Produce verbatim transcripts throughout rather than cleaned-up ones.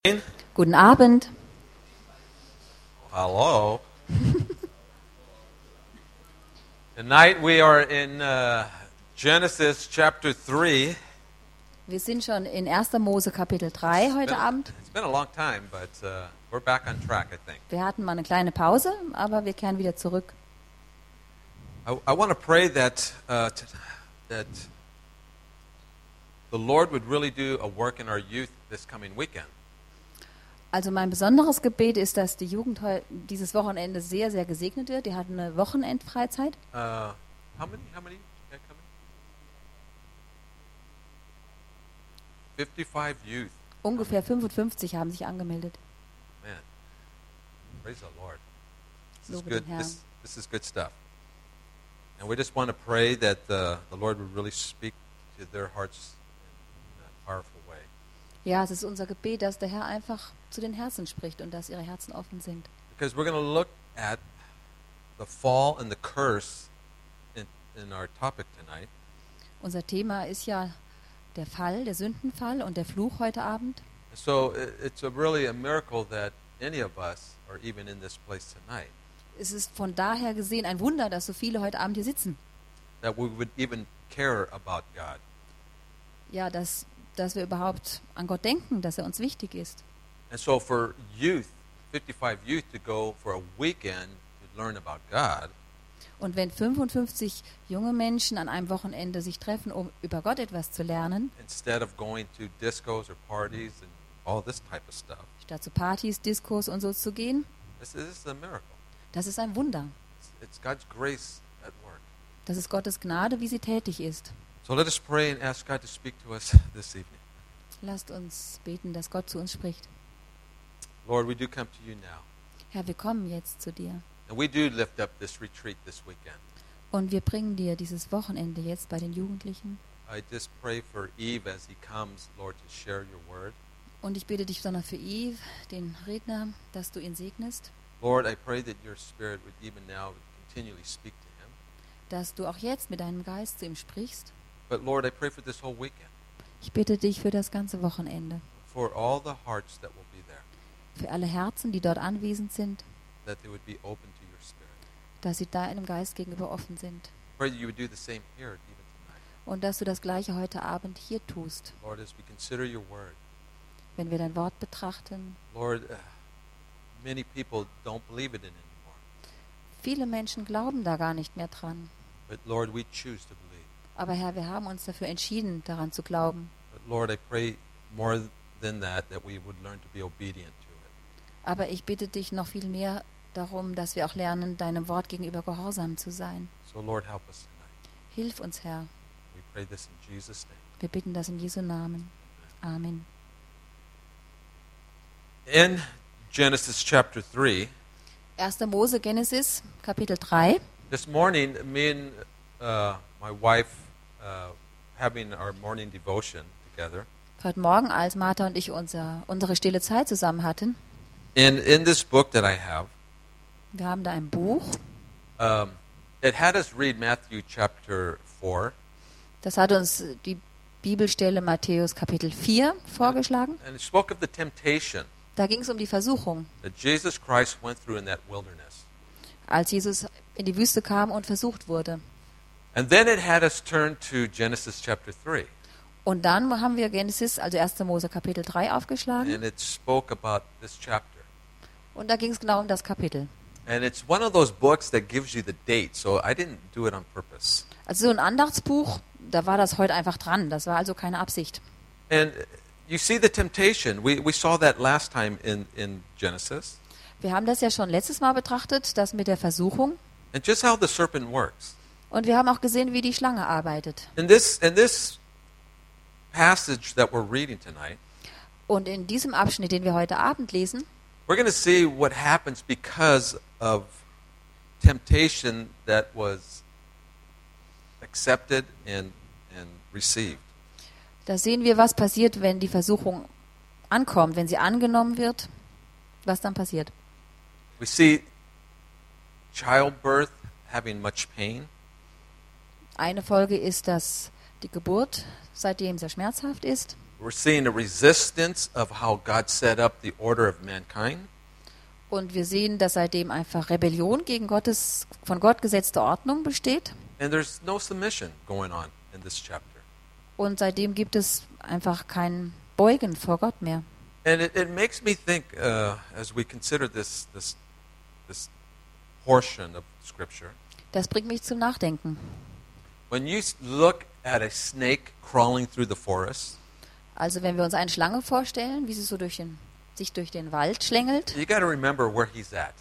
Guten Abend. Hello. Tonight we are in uh, Genesis chapter three. Wir sind schon in erster Mose Kapitel drei It's heute been, Abend. it's been a long time, but uh, we're back on track, I think. Wir hatten mal eine kleine Pause, aber wir kehren wieder zurück. I, I want to pray that uh, t- that the Lord would really do a work in our youth this coming weekend. Also mein besonderes Gebet ist, dass die Jugend heu- dieses Wochenende sehr, sehr gesegnet wird. Die hatten eine Wochenendfreizeit. Uh, how many? How many are coming? Fifty-five youth. Ungefähr fünfundfünfzig haben sich angemeldet. Man, praise the Lord. This is Lobe good. den Herrn. This, this is good stuff. And we just want to pray that uh, the Lord would really speak to their hearts in a powerful way. Ja, es ist unser Gebet, dass der Herr einfach zu den Herzen spricht und dass ihre Herzen offen sind. Because we're going to look at the fall and the curse in, in our topic tonight. Unser Thema ist ja der Fall, der Sündenfall und der Fluch heute Abend. So it, it's a really a miracle that any of us are even in this place tonight. Es ist von daher gesehen ein Wunder, dass so viele heute Abend hier sitzen. That we would even care about God. Ja, dass, dass wir überhaupt an Gott denken, dass er uns wichtig ist. And so for youth, fifty-five youth to go for a weekend to learn about God, Und wenn fünfundfünfzig junge Menschen an einem Wochenende sich treffen, um über Gott etwas zu lernen, instead of going to discos or parties and all this type of stuff, statt zu Partys, Diskos und so zu gehen, this, this is a miracle. das ist ein Wunder. It's, it's God's grace at work. Das ist Gottes Gnade, wie sie tätig ist. So let us pray and ask God to speak to us this evening. Lasst uns beten, dass Gott zu uns spricht. Lord, we do come to you now. Herr, wir kommen jetzt zu dir. And we do lift up this retreat this weekend. Und wir bringen dir dieses Wochenende jetzt bei den Jugendlichen. I just pray for Eve as he comes, Lord, to share your word. Und ich bitte dich besonders für Yves, den Redner, dass du ihn segnest, Lord, I pray that your spirit would even now continually speak to him. dass du auch jetzt mit deinem Geist zu ihm sprichst. But Lord, I pray for this whole weekend, Ich bitte dich für das ganze Wochenende, for all the hearts that will be there, für alle Herzen, die dort anwesend sind, that they would be open to your spirit. dass sie deinem Geist gegenüber offen sind. Pray that you would do the same here even tonight. Und dass du das Gleiche heute Abend hier tust, Lord, as we consider your word, wenn wir dein Wort betrachten. Lord, uh, many people don't believe it in anymore. Viele Menschen glauben da gar nicht mehr dran. But Lord, we choose to believe. Aber Herr, wir haben uns dafür entschieden, daran zu glauben. But Lord, I pray more than that, that we would learn to be obedient to it. Aber ich bitte dich noch viel mehr darum, dass wir auch lernen, deinem Wort gegenüber gehorsam zu sein. So Lord, help us tonight. Hilf uns, Herr. We pray this in Jesus' name. Wir bitten das in Jesu Namen. Amen. In Genesis chapter three, erster Mose Genesis, Kapitel drei. this morning, me and uh, my wife uh, having our morning devotion together. Heute Morgen, als Martha und ich unser, unsere stille Zeit zusammen hatten, In in this book that I have, wir haben da ein Buch, um, it had us read Matthew chapter four, das hat uns die Bibelstelle Matthäus Kapitel vier vorgeschlagen. and it spoke of the temptation Da ging es um die Versuchung, that Jesus Christ went through in that wilderness. als Jesus in die Wüste kam und versucht wurde. And then it had us turn to Genesis chapter three, Und dann haben wir Genesis, also erster Mose Kapitel drei aufgeschlagen. and it spoke about this chapter. Und da ging es genau um das Kapitel. And it's one of those books that gives you the date, so I didn't do it on purpose. Also so ein Andachtsbuch, da war das heute einfach dran. Das war also keine Absicht. And you see the temptation. We we saw that last time in, in Genesis. Wir haben das ja schon letztes Mal betrachtet, das mit der Versuchung. And just how the serpent works. Und wir haben auch gesehen, wie die Schlange arbeitet. In this in this passage that we're reading tonight, Und in diesem Abschnitt, den wir heute Abend lesen, we're going to see what happens because of temptation that was accepted and and received. da sehen wir, was passiert, wenn die Versuchung ankommt, wenn sie angenommen wird, was dann passiert. We see childbirth having much pain. Eine Folge ist, dass die Geburt seitdem sehr schmerzhaft ist. we're seeing a resistance of how God set up the order of mankind. Und wir sehen, dass seitdem einfach Rebellion gegen Gottes von Gott gesetzte Ordnung besteht. And there's no submission going on in this chapter. Und seitdem gibt es einfach kein Beugen vor Gott mehr. And it, it makes me think, uh, as we consider this, this, this portion of Scripture, Das bringt mich zum Nachdenken. when you s- look at a snake crawling through the forest, Also wenn wir uns eine Schlange vorstellen, wie sie so durch den, sich durch den Wald schlängelt. you got to remember where he's at.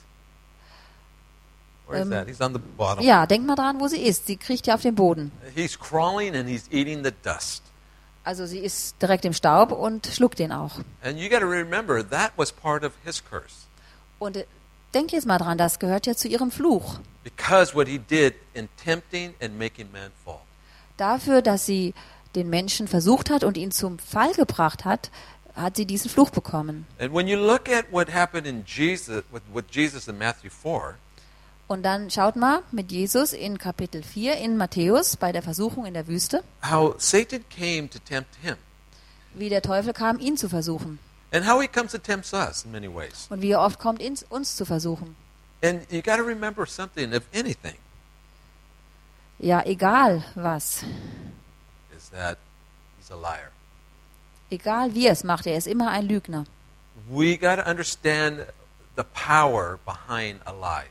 Where is Um, that? He's on the bottom. Ja, denk mal dran, wo sie ist. Sie kriecht ja auf den Boden. He's crawling and he's eating the dust. Also sie ist direkt im Staub und schluckt den auch. And you got to remember that was part of his curse. Und äh, denk jetzt mal dran, das gehört ja zu ihrem Fluch. Because what he did in tempting and making man fall. Dafür, dass sie den Menschen versucht hat und ihn zum Fall gebracht hat, hat sie diesen Fluch bekommen. And when you look at what happened in Jesus, with, with Jesus in Matthew four, Und dann schaut mal mit Jesus in Kapitel vier in Matthäus bei der Versuchung in der Wüste, how Satan came to tempt him. wie der Teufel kam, ihn zu versuchen. And how he comes to tempt us in many ways. Und wie er oft kommt, ins, uns zu versuchen. And you got to remember something, if anything, Ja, egal was. is that he's a liar. Egal wie er es macht, er ist immer ein Lügner. We got to understand the power behind a lie.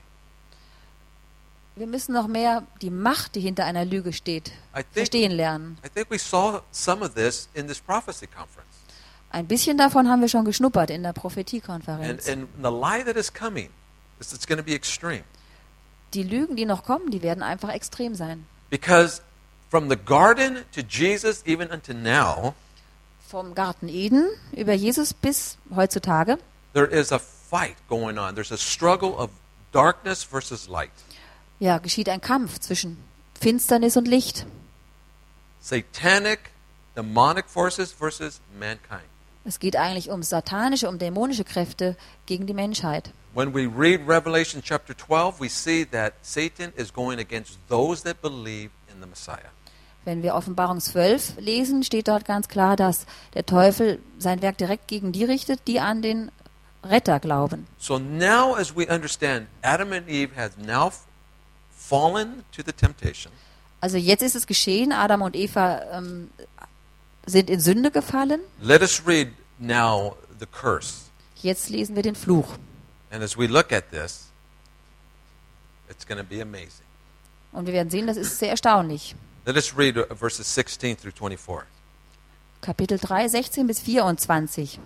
Wir müssen noch mehr die Macht, die hinter einer Lüge steht, I think, verstehen lernen. I think we saw some of this in this prophecy conference. Ein bisschen davon haben wir schon geschnuppert in der And, Prophetiekonferenz. and the lie that is coming is it's going to be extreme. Die Lügen, die noch kommen, die werden einfach extrem sein. Because from the garden to Jesus, even unto now, Vom Garten Eden über Jesus bis heutzutage there is a fight going on. There's a struggle of darkness versus light. ja, geschieht ein Kampf zwischen Finsternis und Licht. Satanic, demonic forces versus mankind. Es geht eigentlich um satanische, um dämonische Kräfte gegen die Menschheit. When we read Revelation chapter twelve, we see that Satan is going against those that believe in the Messiah. Wenn wir Offenbarung zwölf lesen, steht dort ganz klar, dass der Teufel sein Werk direkt gegen die richtet, die an den Retter glauben. So now as we understand, Adam and Eve have now f- fallen to the temptation. Also jetzt ist es geschehen, Adam und Eva ähm, sind in Sünde gefallen. Let us read now the curse. Jetzt lesen wir den Fluch. And as we look at this, it's going to be amazing. Und wir werden sehen, das ist sehr erstaunlich. Let us read uh, verses sixteen through twenty-four. Kapitel drei, sechzehn bis vierundzwanzig.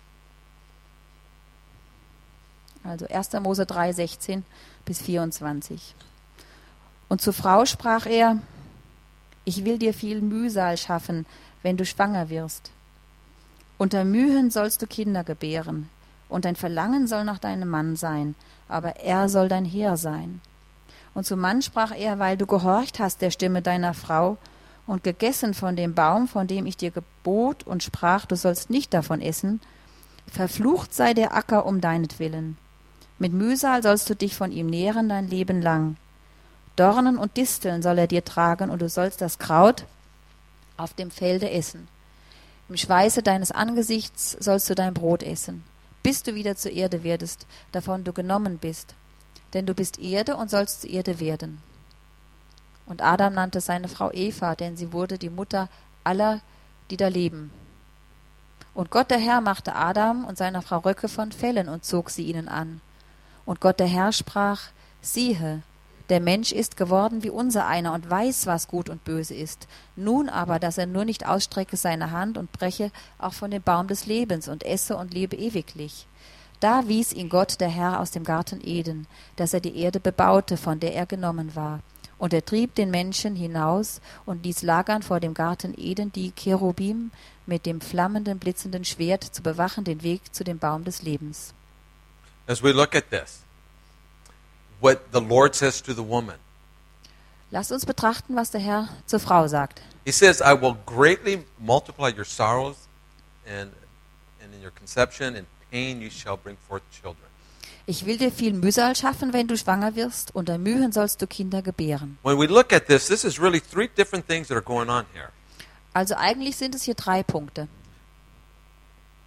Also erster Mose drei, sechzehn bis vierundzwanzig. Und zur Frau sprach er: Ich will dir viel Mühsal schaffen, wenn du schwanger wirst. Unter Mühen sollst du Kinder gebären, und dein Verlangen soll nach deinem Mann sein, aber er soll dein Heer sein. Und zum Mann sprach er: Weil du gehorcht hast der Stimme deiner Frau und gegessen von dem Baum, von dem ich dir gebot und sprach, du sollst nicht davon essen, verflucht sei der Acker um deinetwillen. Mit Mühsal sollst du dich von ihm nähren dein Leben lang. Dornen und Disteln soll er dir tragen, und du sollst das Kraut auf dem Felde essen. Im Schweiße deines Angesichts sollst du dein Brot essen, bis du wieder zur Erde werdest, davon du genommen bist. Denn du bist Erde und sollst zur Erde werden. Und Adam nannte seine Frau Eva, denn sie wurde die Mutter aller, die da leben. Und Gott der Herr machte Adam und seiner Frau Röcke von Fellen und zog sie ihnen an. Und Gott der Herr sprach: Siehe, der Mensch ist geworden wie unser einer und weiß, was gut und böse ist. Nun aber, dass er nur nicht ausstrecke seine Hand und breche auch von dem Baum des Lebens und esse und lebe ewiglich. Da wies ihn Gott, der Herr, aus dem Garten Eden, dass er die Erde bebaute, von der er genommen war. Und er trieb den Menschen hinaus und ließ lagern vor dem Garten Eden die Cherubim mit dem flammenden, blitzenden Schwert, zu bewachen den Weg zu dem Baum des Lebens. As we look at this, what the Lord says to the woman, Lasst uns betrachten, was der Herr zur Frau sagt. He says, I will greatly multiply your sorrows, and, and in your conception and pain you shall bring forth children. Ich will dir viel Mühsal schaffen, wenn du schwanger wirst, unter Mühen sollst du Kinder gebären. When we look at this, this is really three different things that are going on here. Also eigentlich sind es hier drei Punkte.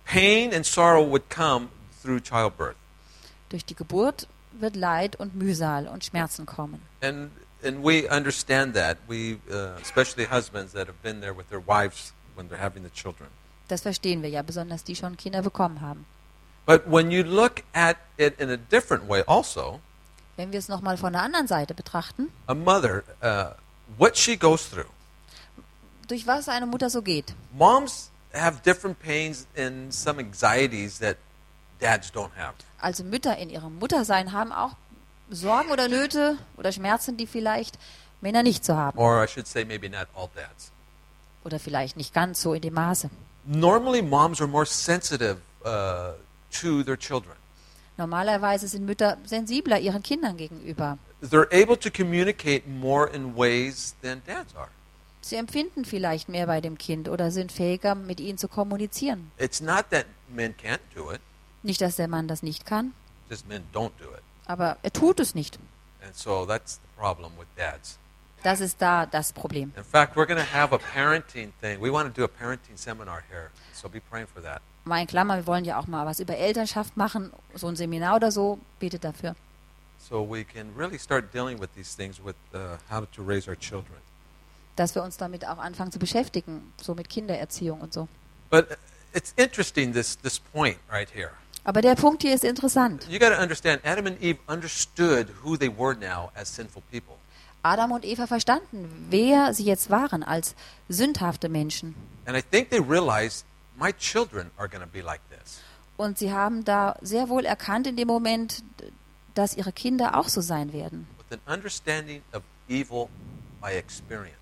pain and sorrow would come through childbirth. Durch die Geburt wird Leid und Mühsal und Schmerzen kommen. And and we understand that. We, uh, especially husbands that have been there with their wives when they're having the children. Das verstehen wir ja, besonders die schon Kinder bekommen haben. But when you look at it in a different way also, Wenn wir es nochmal von der anderen Seite betrachten, a mother, uh, what she goes through. durch was eine Mutter so geht. Moms have different pains and some anxieties that dads don't have. Also Mütter in ihrem Muttersein haben auch Sorgen oder Nöte oder Schmerzen, die vielleicht Männer nicht so haben. Or I should say maybe not all dads. Oder vielleicht nicht ganz so in dem Maße. Normally moms are more sensitive uh, to their children. Normalerweise sind Mütter sensibler ihren Kindern gegenüber. They're able to communicate more in ways than dads are. Sie empfinden vielleicht mehr bei dem Kind oder sind fähiger, mit ihnen zu kommunizieren. It's not that men can't do it, Nicht, dass der Mann das nicht kann, just men don't do it. aber er tut es nicht. And so that's the problem with dads. Das ist da das Problem. In fact, we're going to have a parenting thing. We want to do a parenting seminar here, so be praying for that. Mal in Klammer, wir wollen ja auch mal was über Elternschaft machen, so ein Seminar oder so, betet dafür. So we can really start dealing with these things with uh, how to raise our children. Dass wir uns damit auch anfangen zu beschäftigen, so mit Kindererziehung und so. But it's interesting, this, this point right here. Aber der Punkt hier ist interessant. You got to understand, Adam and Eve understood who they were now as sinful people. Adam und Eva verstanden, wer sie jetzt waren als sündhafte Menschen. And I think they realized, my children are going to be like this. Und sie haben da sehr wohl erkannt in dem Moment, dass ihre Kinder auch so sein werden. With an understanding of evil by experience.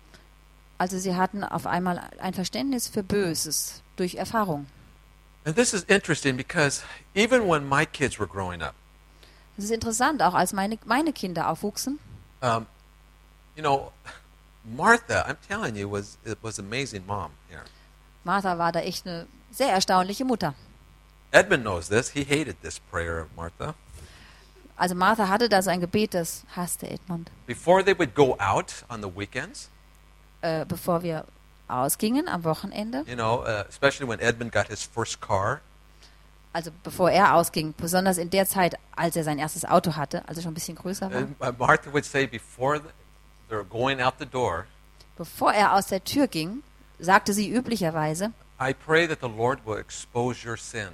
Also sie hatten auf einmal ein Verständnis für Böses durch Erfahrung. And this is interesting because even when my kids were growing up, Das ist interessant, auch als meine, meine Kinder aufwuchsen. um, you know, Martha, I'm telling you, was it was amazing mom here. Martha war da echt eine sehr erstaunliche Mutter. Edmund knows this. He hated this prayer of Martha. Also Martha hatte da so ein Gebet, das hasste Edmund. Before they would go out on the weekends, Äh, bevor wir ausgingen am Wochenende, you know, uh, especially when Edmund got his first car, also bevor er ausging, besonders in der Zeit, als er sein erstes Auto hatte, also schon ein bisschen größer war, and, uh, Martha would say before the, they're going out the door, bevor er aus der Tür ging, sagte sie üblicherweise, I pray that the Lord will expose your sin.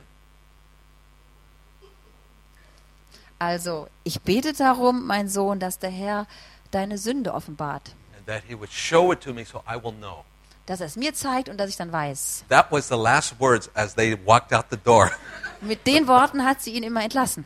also ich bete darum, mein Sohn, dass der Herr deine Sünde offenbart, And that he would show it to me so I will know. dass er es mir zeigt und dass ich dann weiß. That was the last words as they walked out the door. Mit den Worten hat sie ihn immer entlassen.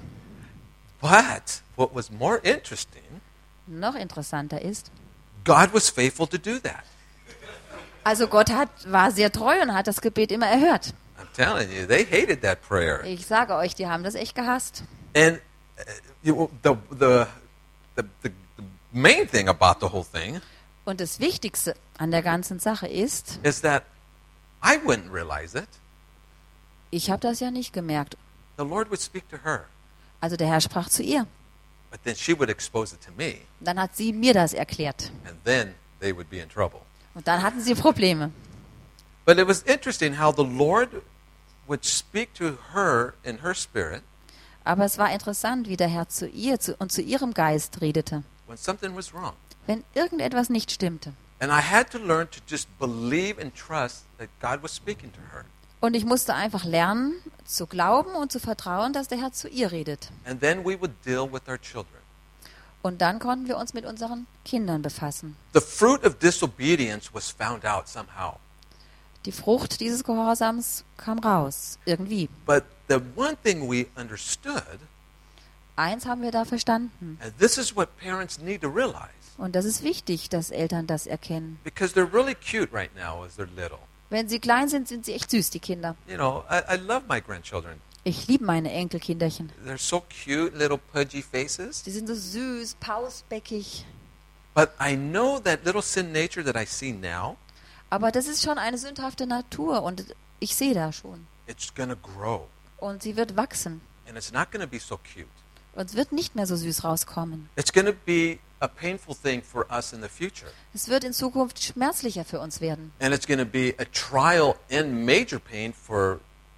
But what was more interesting, Noch interessanter ist, God was faithful to do that. also Gott hat, war sehr treu und hat das Gebet immer erhört. I'm telling you, they hated that prayer. Ich sage euch, die haben das echt gehasst. And uh, you, the, the, the, the, the main thing about the whole thing Und das Wichtigste an der ganzen Sache ist, is that I wouldn't realize it. ich habe das ja nicht gemerkt. The Lord would speak to her, Also der Herr sprach zu ihr. but then she would expose it to me, Dann hat sie mir das erklärt. and then they would be in trouble. Und dann hatten sie Probleme. But it was interesting how the Lord would speak to her in her spirit Aber es war interessant, wie der Herr zu ihr zu, und zu ihrem Geist redete, when something was wrong. wenn irgendetwas nicht stimmte. And I had to learn to just believe and trust that God was speaking to her. Und ich musste einfach lernen, zu glauben und zu vertrauen, dass der Herr zu ihr redet. And then we would deal with our children. Und dann konnten wir uns mit unseren Kindern befassen. The fruit of disobedience was found out somehow. Die Frucht dieses Gehorsams kam raus, irgendwie. But the one thing we understood, Eins haben wir da verstanden. and this is what parents need to realize, Und das ist wichtig, dass Eltern das erkennen. because they're really cute right now as they're little. Wenn sie klein sind, sind sie echt süß, die Kinder. You know, I, I love my grandchildren. Ich liebe meine Enkelkinderchen. They're so cute, little pudgy faces. Die sind so süß, pausbäckig. But I know that little sin nature that I see now, Aber das ist schon eine sündhafte Natur und ich sehe da schon. it's going to grow. Und sie wird wachsen. And it's not going to be so cute. Und es wird nicht mehr so süß rauskommen. It's going to be a painful thing for us in the future. Es wird in Zukunft schmerzlicher für uns werden. And it's going to be a trial and major pain for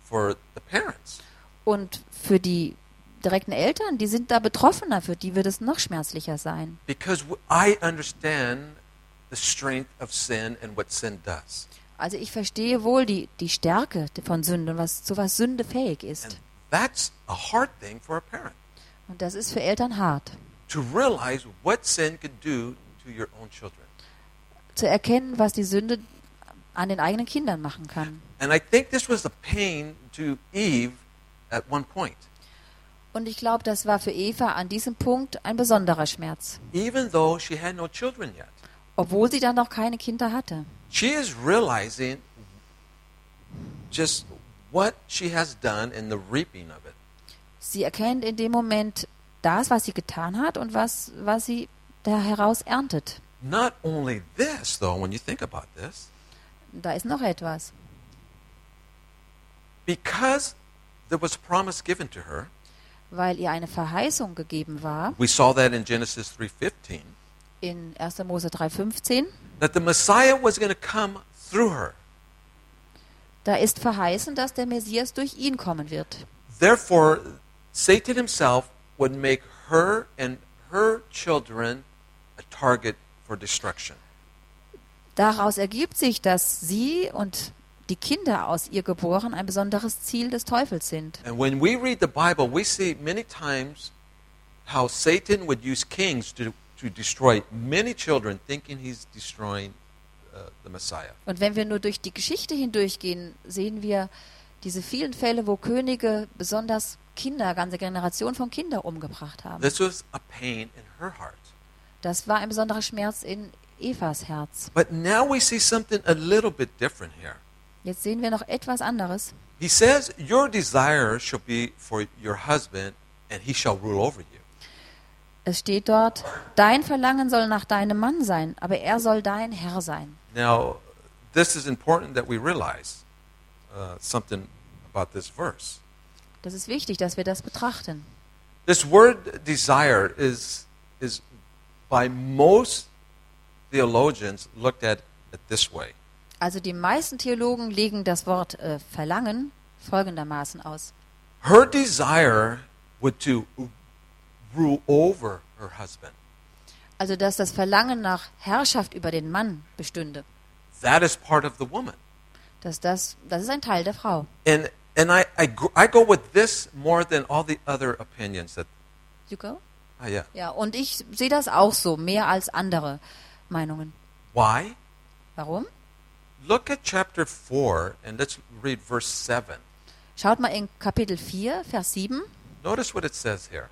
for the parents. Und für die direkten Eltern, die sind da betroffener, für die wird es noch schmerzlicher sein. Because w- I understand the strength of sin and what sin does. Also ich verstehe wohl die, die Stärke von Sünde und was, zu was Sünde fähig And ist. that's a hard thing for a parent, Und das ist für Eltern hart. to realize what sin can do to your own children. Zu erkennen, was die Sünde an den eigenen Kindern machen kann. And I think this was the pain to Eve at one point. Und ich glaube, das war für Eva an diesem Punkt ein besonderer Schmerz. Even though she had no children yet. Obwohl sie dann noch keine Kinder hatte. She is realizing just what she has done and the reaping of it. Sie erkennt in dem Moment das, was sie getan hat und was, was sie da heraus erntet. Not only this, though, when you think about this, Da ist noch etwas. because there was a promise given to her. Weil ihr eine Verheißung gegeben war, We saw that in Genesis three fifteen, in erster Mose drei fünfzehn, that the Messiah was going to come through her. da ist verheißen, dass der Messias durch ihn kommen wird. Therefore, Satan himself would make her and her children a target for destruction. Daraus ergibt sich, dass sie und die Kinder aus ihr geboren ein besonderes Ziel des Teufels sind. And when we read the Bible, we see many times how Satan would use kings to, to destroy many children, thinking he's destroying uh, the Messiah. Und wenn wir nur durch die Geschichte hindurchgehen, sehen wir diese vielen Fälle, wo Könige besonders Kinder, ganze Generationen von Kindern umgebracht haben. This was a pain in her heart. Das war ein besonderer Schmerz in Evas Herz. But now we see something a little bit different here. Jetzt sehen wir noch etwas anderes. He says, your desire shall be for your husband, and he shall rule over you. Es steht dort, dein Verlangen soll nach deinem Mann sein, aber er soll dein Herr sein. Now, this is important that we realize uh, something about this verse. Das ist wichtig, dass wir das betrachten. This word desire is, is by most theologians looked at it this way. Also die meisten Theologen legen das Wort äh, Verlangen folgendermaßen aus. Her desire would to rule over her husband. Also dass das Verlangen nach Herrschaft über den Mann bestünde. That is part of the woman. Dass das, das ist ein Teil der Frau. And and I, I, gr- I go with this more than all the other opinions that You go? ah, yeah. Ja, und ich sehe das auch so, mehr als andere Meinungen. Why? Warum? Look at chapter four and let's read verse seven. Schaut mal in Kapitel vier, Vers sieben. Notice what it says here.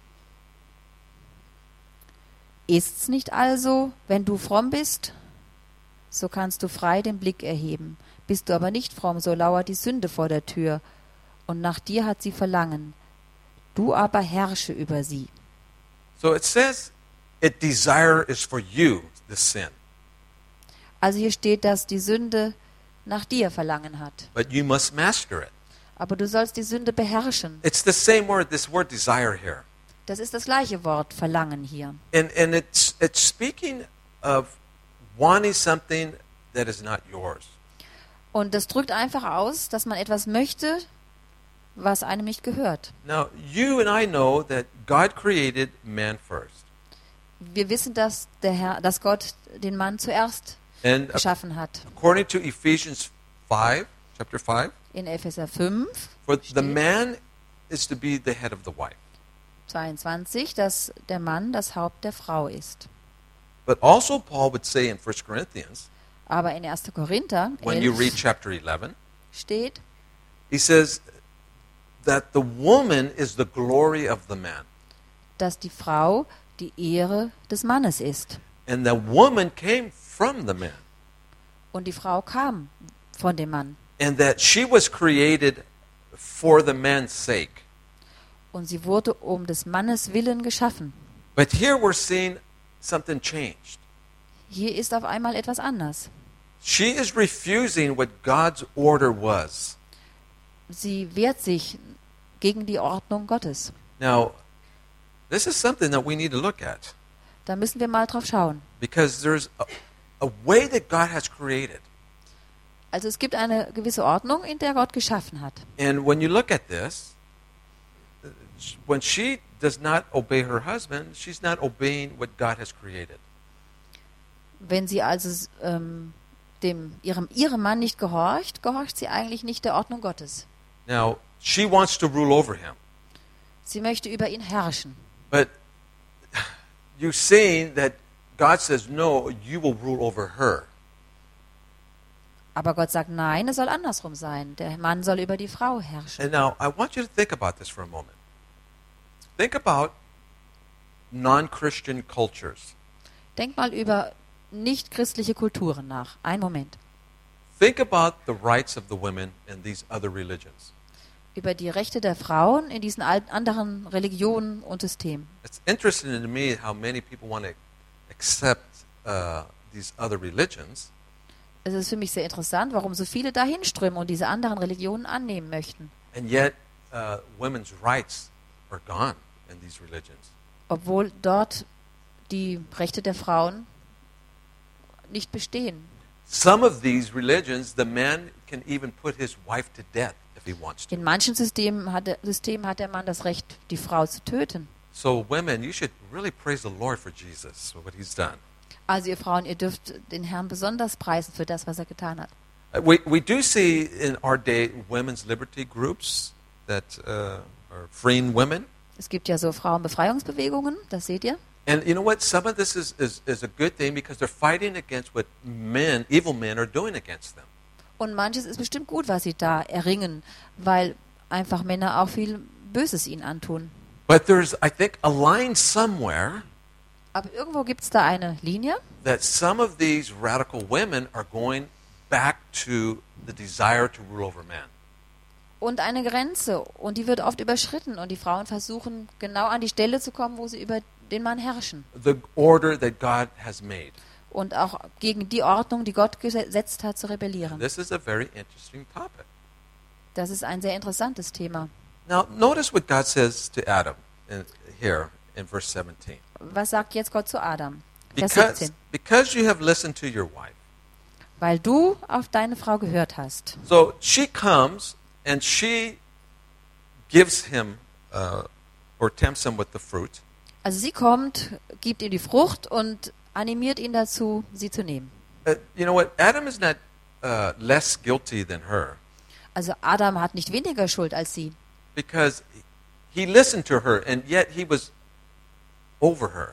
Ist's nicht also, wenn du fromm bist, so kannst du frei den Blick erheben. Bist du aber nicht fromm, so lauert die Sünde vor der Tür, und nach dir hat sie Verlangen. Du aber herrsche über sie. So it says, it desire is for you, the sin, Also hier steht, dass die Sünde nach dir Verlangen hat. but you must master it. Aber du sollst die Sünde beherrschen. It's the same word, this word desire here. Das ist das gleiche Wort, Verlangen hier. And and it's it's speaking of wanting something that is not yours. Und das drückt einfach aus, dass man etwas möchte, was einem nicht gehört. Now, you and I know that God created man first. Wir wissen, dass der Herr, dass Gott den Mann zuerst And ac- geschaffen hat. according to Ephesians five, chapter five, In Epheser fünf, for the steht man is to be the head of the wife. zweiundzwanzig, dass der Mann das Haupt der Frau ist. But also Paul would say in First Corinthians, Aber in erster Korinther when you read elf chapter eleven, steht, he says that the woman is the glory of the man. dass die Frau die Ehre des Mannes ist. And the woman came from the man. Und die Frau kam von dem Mann. And that she was created for the man's sake. Und sie wurde um des Mannes willen geschaffen. But here we're seeing something changed. Hier ist auf einmal etwas anders. She is refusing what God's order was. Sie wehrt sich gegen die Ordnung Gottes. Now, this is something that we need to look at. Da müssen wir mal drauf schauen. Because there's a, a way that God has created. Also es gibt eine gewisse Ordnung, in der Gott geschaffen hat. And when you look at this, when she does not obey her husband, she's not obeying what God has created. Wenn sie also ähm, dem, ihrem, ihrem Mann nicht gehorcht, gehorcht sie eigentlich nicht der Ordnung Gottes. Now, she wants to rule over him. Sie möchte über ihn herrschen. But you're saying that God says, no, you will rule over her. Aber Gott sagt, nein, es soll andersrum sein. Der Mann soll über die Frau herrschen. And now, I want you to think about this for a moment. Think about non-Christian cultures. Denk mal über nicht-christliche Kulturen nach. Einen Moment. Think about the rights of the women in these other religions. Über die Rechte der Frauen in diesen al- anderen Religionen und Systemen. It's interesting to me how many people want to accept uh, these other religions. Es ist für mich sehr interessant, warum so viele dahin strömen und diese anderen Religionen annehmen möchten. And yet, uh, women's rights are gone in these religions. Obwohl dort die Rechte der Frauen nicht bestehen. Some of these religions, the man can even put his wife to death if he wants to. In manchen Systemen hat, der, Systemen hat der Mann das Recht, die Frau zu töten. So women, you should really praise the Lord for Jesus, for what he's done. Also ihr Frauen, ihr dürft den Herrn besonders preisen für das, was er getan hat. Uh, We, we do see in our day women's liberty groups that uh, are freeing women. Es gibt ja so Frauenbefreiungsbewegungen, das seht ihr. And you know what? Some of this is, is, is a good thing because they're fighting against what men, evil men, are doing against them. Und manches ist bestimmt gut, was sie da erringen, weil einfach Männer auch viel Böses ihnen antun. But there's, I think, a line somewhere Aber irgendwo gibt es da eine Linie, that some of these radical women are going back to the desire to rule over man. und eine Grenze. Und die wird oft überschritten. Und die Frauen versuchen genau an die Stelle zu kommen, wo sie über den Mann herrschen. The order that God has made. Und auch gegen die Ordnung, die Gott gesetzt hat, zu rebellieren. This is a very interesting topic. Das ist ein sehr interessantes Thema. Now, notice what God says to Adam in, here in verse seventeen. Was sagt jetzt Gott zu Adam? Vers Because, siebzehn. because you have listened to your wife. Weil du auf deine Frau gehört hast. So she comes and she gives him uh, or tempts him with the fruit. Also sie kommt, gibt ihm die Frucht und animiert ihn dazu, sie zu nehmen. Uh, you know what? Adam is not uh, less guilty than her Also Adam hat nicht weniger Schuld als sie. because he listened to her and yet he was over her.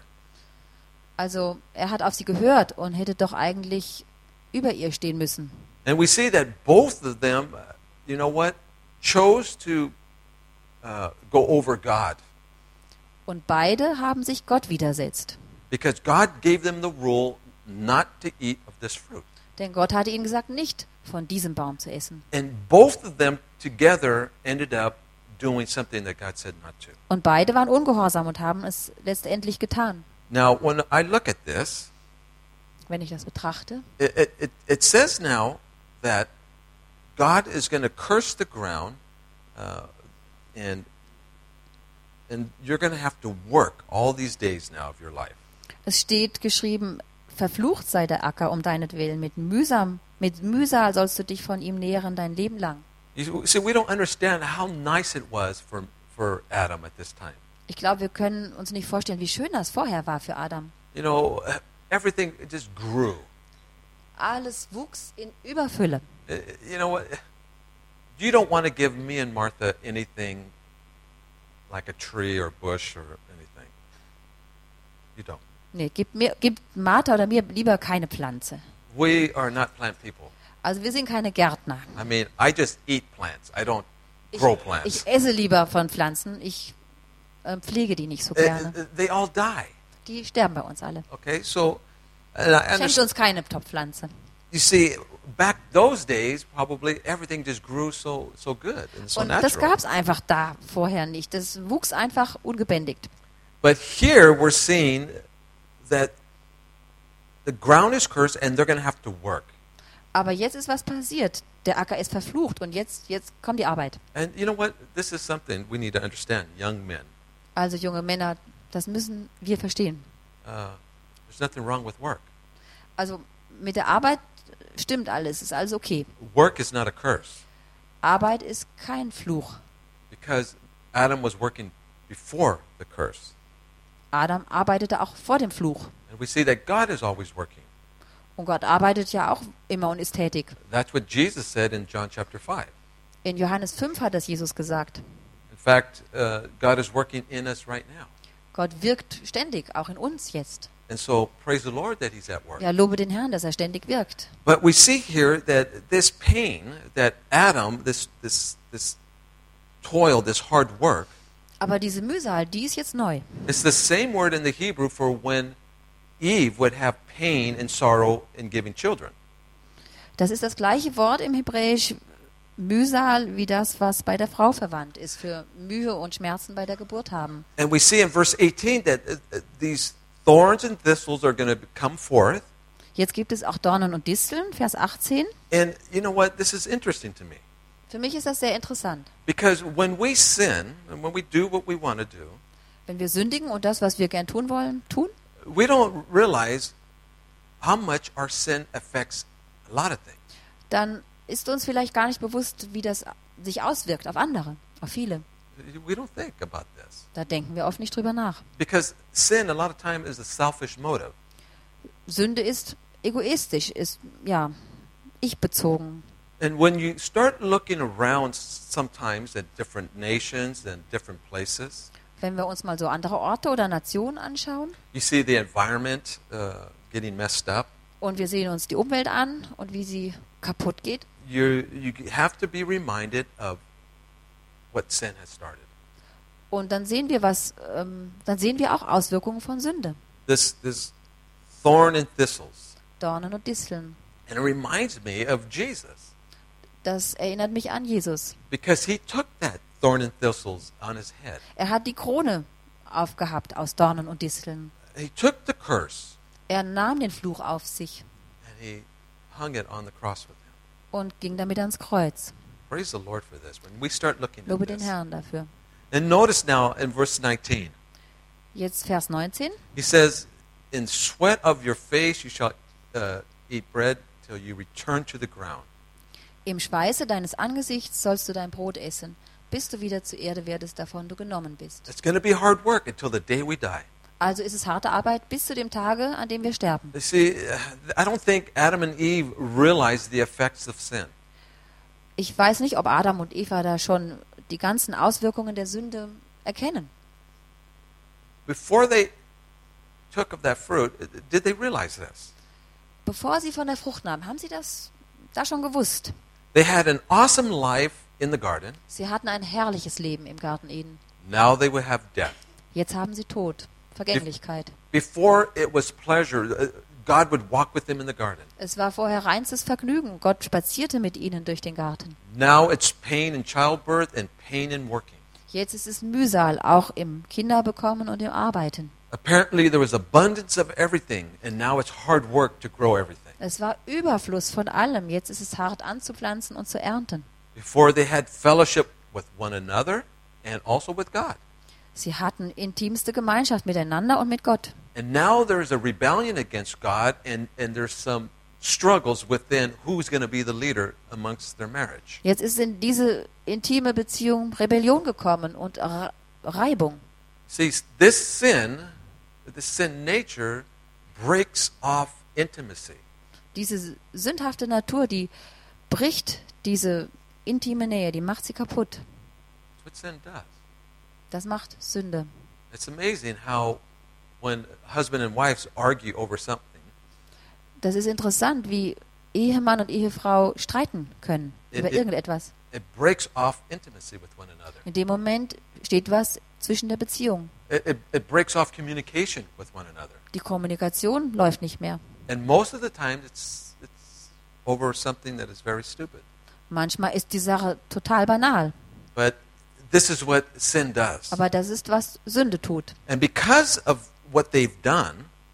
Also er hat auf sie gehört und hätte doch eigentlich über ihr stehen müssen. And we see that both of them, uh, you know what, chose to uh, go over God Und beide haben sich Gott widersetzt. because God gave them the rule not to eat of this fruit. Denn Gott hatte ihnen gesagt, nicht von diesem Baum zu essen. And both of them together ended up doing something that God said not to. Und beide waren ungehorsam und haben es letztendlich getan. Now, when I look at this, Wenn ich das betrachte, it, it, it, it says now that God is going to curse the ground uh, and, and you're going to have to work all these days now of your life. es steht geschrieben, verflucht sei der Acker um deinetwillen, mit mühsam, mit Mühsal sollst du dich von ihm nähren dein Leben lang. You see, we don't understand how nice it was for, for Adam at this time. Ich glaube, wir können uns nicht vorstellen, wie schön das vorher war für Adam. You know, everything just grew. Alles wuchs in Überfülle. Uh, You know what? You don't want to give me and Martha anything like a tree or bush or anything. You don't. Nee, gib, mir, gib Martha oder mir lieber keine Pflanze. We are not plant people. Also wir sind keine Gärtner. I mean, I just eat plants. I don't Ich, grow plants. ich esse lieber von Pflanzen. Ich äh, pflege die nicht so Uh, gerne. uh, they all die. Die sterben bei uns alle. Okay, so and I Schenkt understand. uns keine Topfpflanze. You see, back those days, probably everything just grew so so good and so Und das natural. gab es einfach da vorher nicht. Das wuchs einfach ungebändigt. But here we're seeing that the ground is cursed and they're going to have to work. Aber jetzt ist was passiert. Der Acker ist verflucht und jetzt, jetzt kommt die Arbeit. And you know what? This is something we need to understand, young men. Also junge Männer, das müssen wir verstehen. Uh, there's nothing wrong with work. Also mit der Arbeit stimmt alles, ist alles okay. Work is not a curse Arbeit ist kein Fluch. because Adam was working before the curse. Adam arbeitete auch vor dem Fluch. And we see that God is always working. Und Gott arbeitet ja auch immer und ist tätig. That's what Jesus said in John chapter five. In Johannes fünf hat das Jesus gesagt. In fact, uh, God is working in us right now. Gott wirkt ständig, auch in uns jetzt. And so praise the Lord that he's at work. Ja, lobe den Herrn, dass er ständig wirkt. But we see here that this pain that Adam, this this this toil, this hard work, Aber diese Mühsal, die ist jetzt neu. it's the same word in the Hebrew for when Eve would have pain and sorrow in giving children. Das ist das gleiche Wort im Hebräisch Mühsal wie das, was bei der Frau verwandt ist, für Mühe und Schmerzen bei der Geburt haben. And we see in verse eighteen that uh, uh, these thorns and thistles are going to come forth. Jetzt gibt es auch Dornen und Disteln, Vers achtzehn. And you know what? This is interesting to me. Für mich ist das sehr interessant. Because when we sin, and when we do what we want to do, Wenn wir sündigen und das, was wir gern tun wollen, tun, we don't realize how much our sin affects a lot of things. dann ist uns vielleicht gar nicht bewusst, wie das sich auswirkt auf andere, auf viele. We don't think about this. Da denken wir oft nicht drüber nach. Because sin, a lot of time, is a selfish motive. Sünde ist egoistisch, ist, ja, ich-bezogen. And when you start looking around sometimes at different nations and different places, Wenn wir uns mal so andere Orte oder Nationen anschauen you see the environment uh, getting messed up. und wir sehen uns die Umwelt an und wie sie kaputt geht, You, you have to be reminded of what sin has started. und dann sehen wir was, ähm, dann sehen wir auch Auswirkungen von Sünde. This, this thorn and thistles. Dornen und Disteln. And it reminds me of Jesus. Das erinnert mich an Jesus. Because he took that thorn and thistles on his head. Er hat die Krone aufgehabt aus Dornen und Disteln. He took the curse Er nahm den Fluch auf sich and he hung it on the cross with him. und ging damit ans Kreuz. Praise the Lord for this. When we start looking at Lobe den this. Herrn dafür. And notice now in verse nineteen, Jetzt Vers neunzehn. he says, in sweat of your face you shall uh, eat bread till you return to the ground. Im Schweiße deines Angesichts sollst du dein Brot essen, bis du wieder zur Erde werdest, davon du genommen bist. It's going to be hard work until the day we die. Also ist es harte Arbeit bis zu dem Tage, an dem wir sterben. You see, I don't think Adam and Eve realized the effects of sin. Ich weiß nicht, ob Adam und Eva da schon die ganzen Auswirkungen der Sünde erkennen. Before they took of that fruit, did they realize this? Bevor sie von der Frucht nahmen, haben sie das da schon gewusst. They had an awesome life in the garden. Sie hatten ein herrliches Leben im Garten Eden. Now they would have death. Jetzt haben sie Tod, Vergänglichkeit. Before it was pleasure, uh, God would walk with them in the garden. Es war vorher reinstes Vergnügen. Gott spazierte mit ihnen durch den Garten. Now it's pain in childbirth and pain in working. Jetzt ist es Mühsal, auch im Kinderbekommen und im Arbeiten. Apparently there was abundance of everything, and now it's hard work to grow everything. Es war Überfluss von allem. Jetzt ist es hart anzupflanzen und zu ernten. Before they had fellowship with one another and also with God. Sie hatten intimste Gemeinschaft miteinander und mit Gott. And now there's a rebellion against God, and, and there's some struggles within who's going to be the leader amongst their marriage. Jetzt ist in diese intime Beziehung Rebellion gekommen und Re- Reibung. See, this sin, this sin nature breaks off intimacy. Diese sündhafte Natur, die bricht diese intime Nähe, die macht sie kaputt. That's what sin does. Das macht Sünde. It's amazing how when husband and wives argue over something, Das ist interessant, wie Ehemann und Ehefrau streiten können über It- it- irgendetwas. it breaks off intimacy with one another. In dem Moment steht was zwischen der Beziehung. It, it, it breaks off communication with one another. Die Kommunikation läuft nicht mehr. And most of the time it's, it's over something that is very stupid. Manchmal ist die Sache total banal. But this is what sin does. Aber das ist, was Sünde tut. And because of what they've done,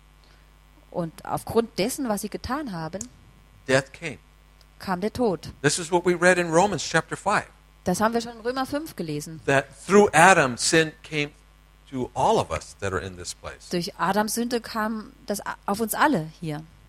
Und aufgrund dessen, was sie getan haben, death came. kam der Tod. This is what we read in Romans chapter five. Das haben wir schon in Römer fünf gelesen. That through Adam, sin came to all of us that are in this place. Durch Adams Sünde kam das auf uns alle hier.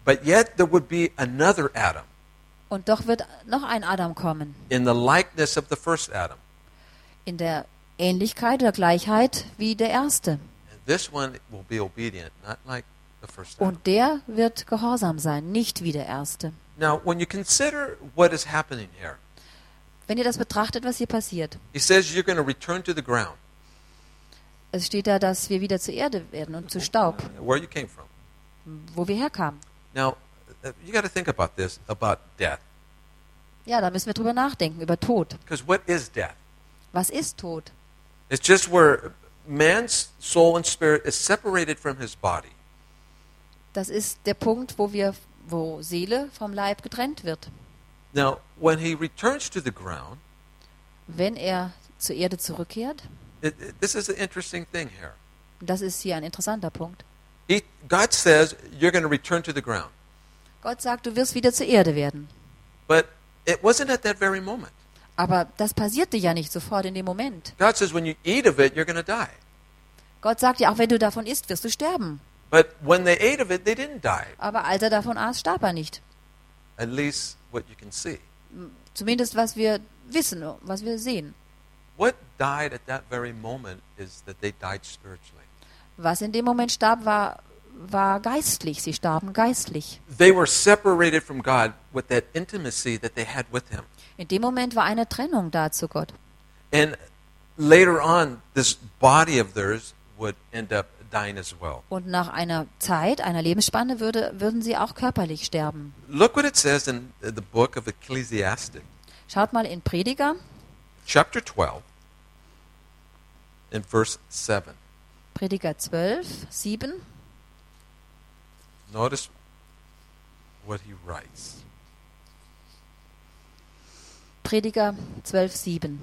But yet there would be another Adam Und doch wird noch ein Adam kommen, in the likeness of the first Adam. in der Ähnlichkeit oder Gleichheit wie der erste. And this one will be obedient, not like the first Adam. Und der wird gehorsam sein, nicht wie der erste. Now, when you consider what is happening here, Wenn ihr das betrachtet, was hier passiert, he says you're going to return to the ground, es steht da, dass wir wieder zur Erde werden und zu Staub, where you came from. wo wir herkamen. Now, uh, you got to think about this, about death. Ja, da müssen wir drüber nachdenken, über Tod. Because what is death? Was ist Tod? It's just where man's soul and spirit is separated from his body. Das ist der Punkt, wo wir, wo Seele vom Leib getrennt wird. Now, when he returns to the ground, Wenn er zur Erde zurückkehrt, it, it- this is an interesting thing here. das ist hier ein interessanter Punkt. He, God says you're going to return to the ground. Gott sagt, du wirst wieder zur Erde werden. But it wasn't at that very moment. Aber das passierte ja nicht sofort in dem Moment. God says when you eat of it, you're going to die. Gott sagt ja, auch wenn du davon isst, wirst du sterben. But when they ate of it, they didn't die. Aber als er davon aß, starb er nicht. At least what you can see. Zumindest was wir wissen, was wir sehen. What died at that very moment is that they died spiritually. Was in dem Moment starb, war, war geistlich. Sie starben geistlich. They were separated from God with that intimacy that they had with Him. In dem Moment war eine Trennung da zu Gott. And later on, this body of theirs would end up dying as well. Und nach einer Zeit, einer Lebensspanne, würde, würden sie auch körperlich sterben. Look what it says in the book of Ecclesiastes, Schaut mal in Prediger, chapter twelve, in verse seven. Prediger zwölf, sieben. Notice what he writes. Prediger zwölf, sieben.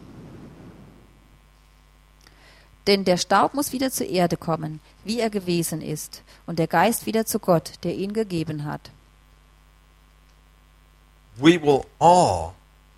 Denn der Staub muss wieder zur Erde kommen, wie er gewesen ist, und der Geist wieder zu Gott, der ihn gegeben hat. We will all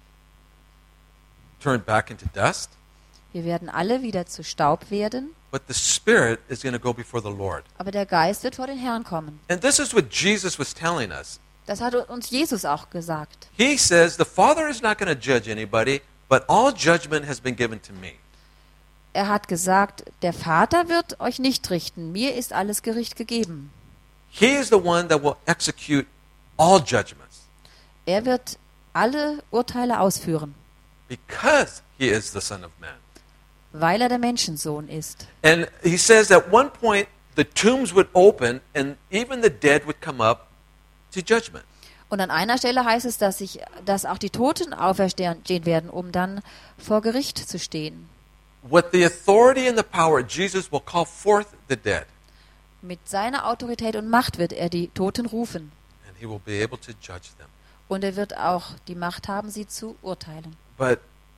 turn back into dust, Wir werden alle wieder zu Staub werden, but the Spirit is going to go before the Lord. aber der Geist wird vor den Herrn kommen. And this is what Jesus was telling us. Das hat uns Jesus auch gesagt. He says, the Father is not going to judge anybody, but all judgment has been given to me. Er hat gesagt, der Vater wird euch nicht richten, mir ist alles Gericht gegeben. He is the one that will execute all judgments Er wird alle Urteile ausführen, because he is the Son of Man. weil er der Menschensohn ist. And he says at one point the tombs would open and even the dead would come up to judgment. Und an einer Stelle heißt es, dass, sich, dass auch die Toten auferstehen werden, um dann vor Gericht zu stehen. With the authority and the power, Jesus will call forth the dead, Mit seiner Autorität und Macht wird er die Toten rufen. and he will be able to judge them. Und er wird auch die Macht haben, sie zu urteilen. But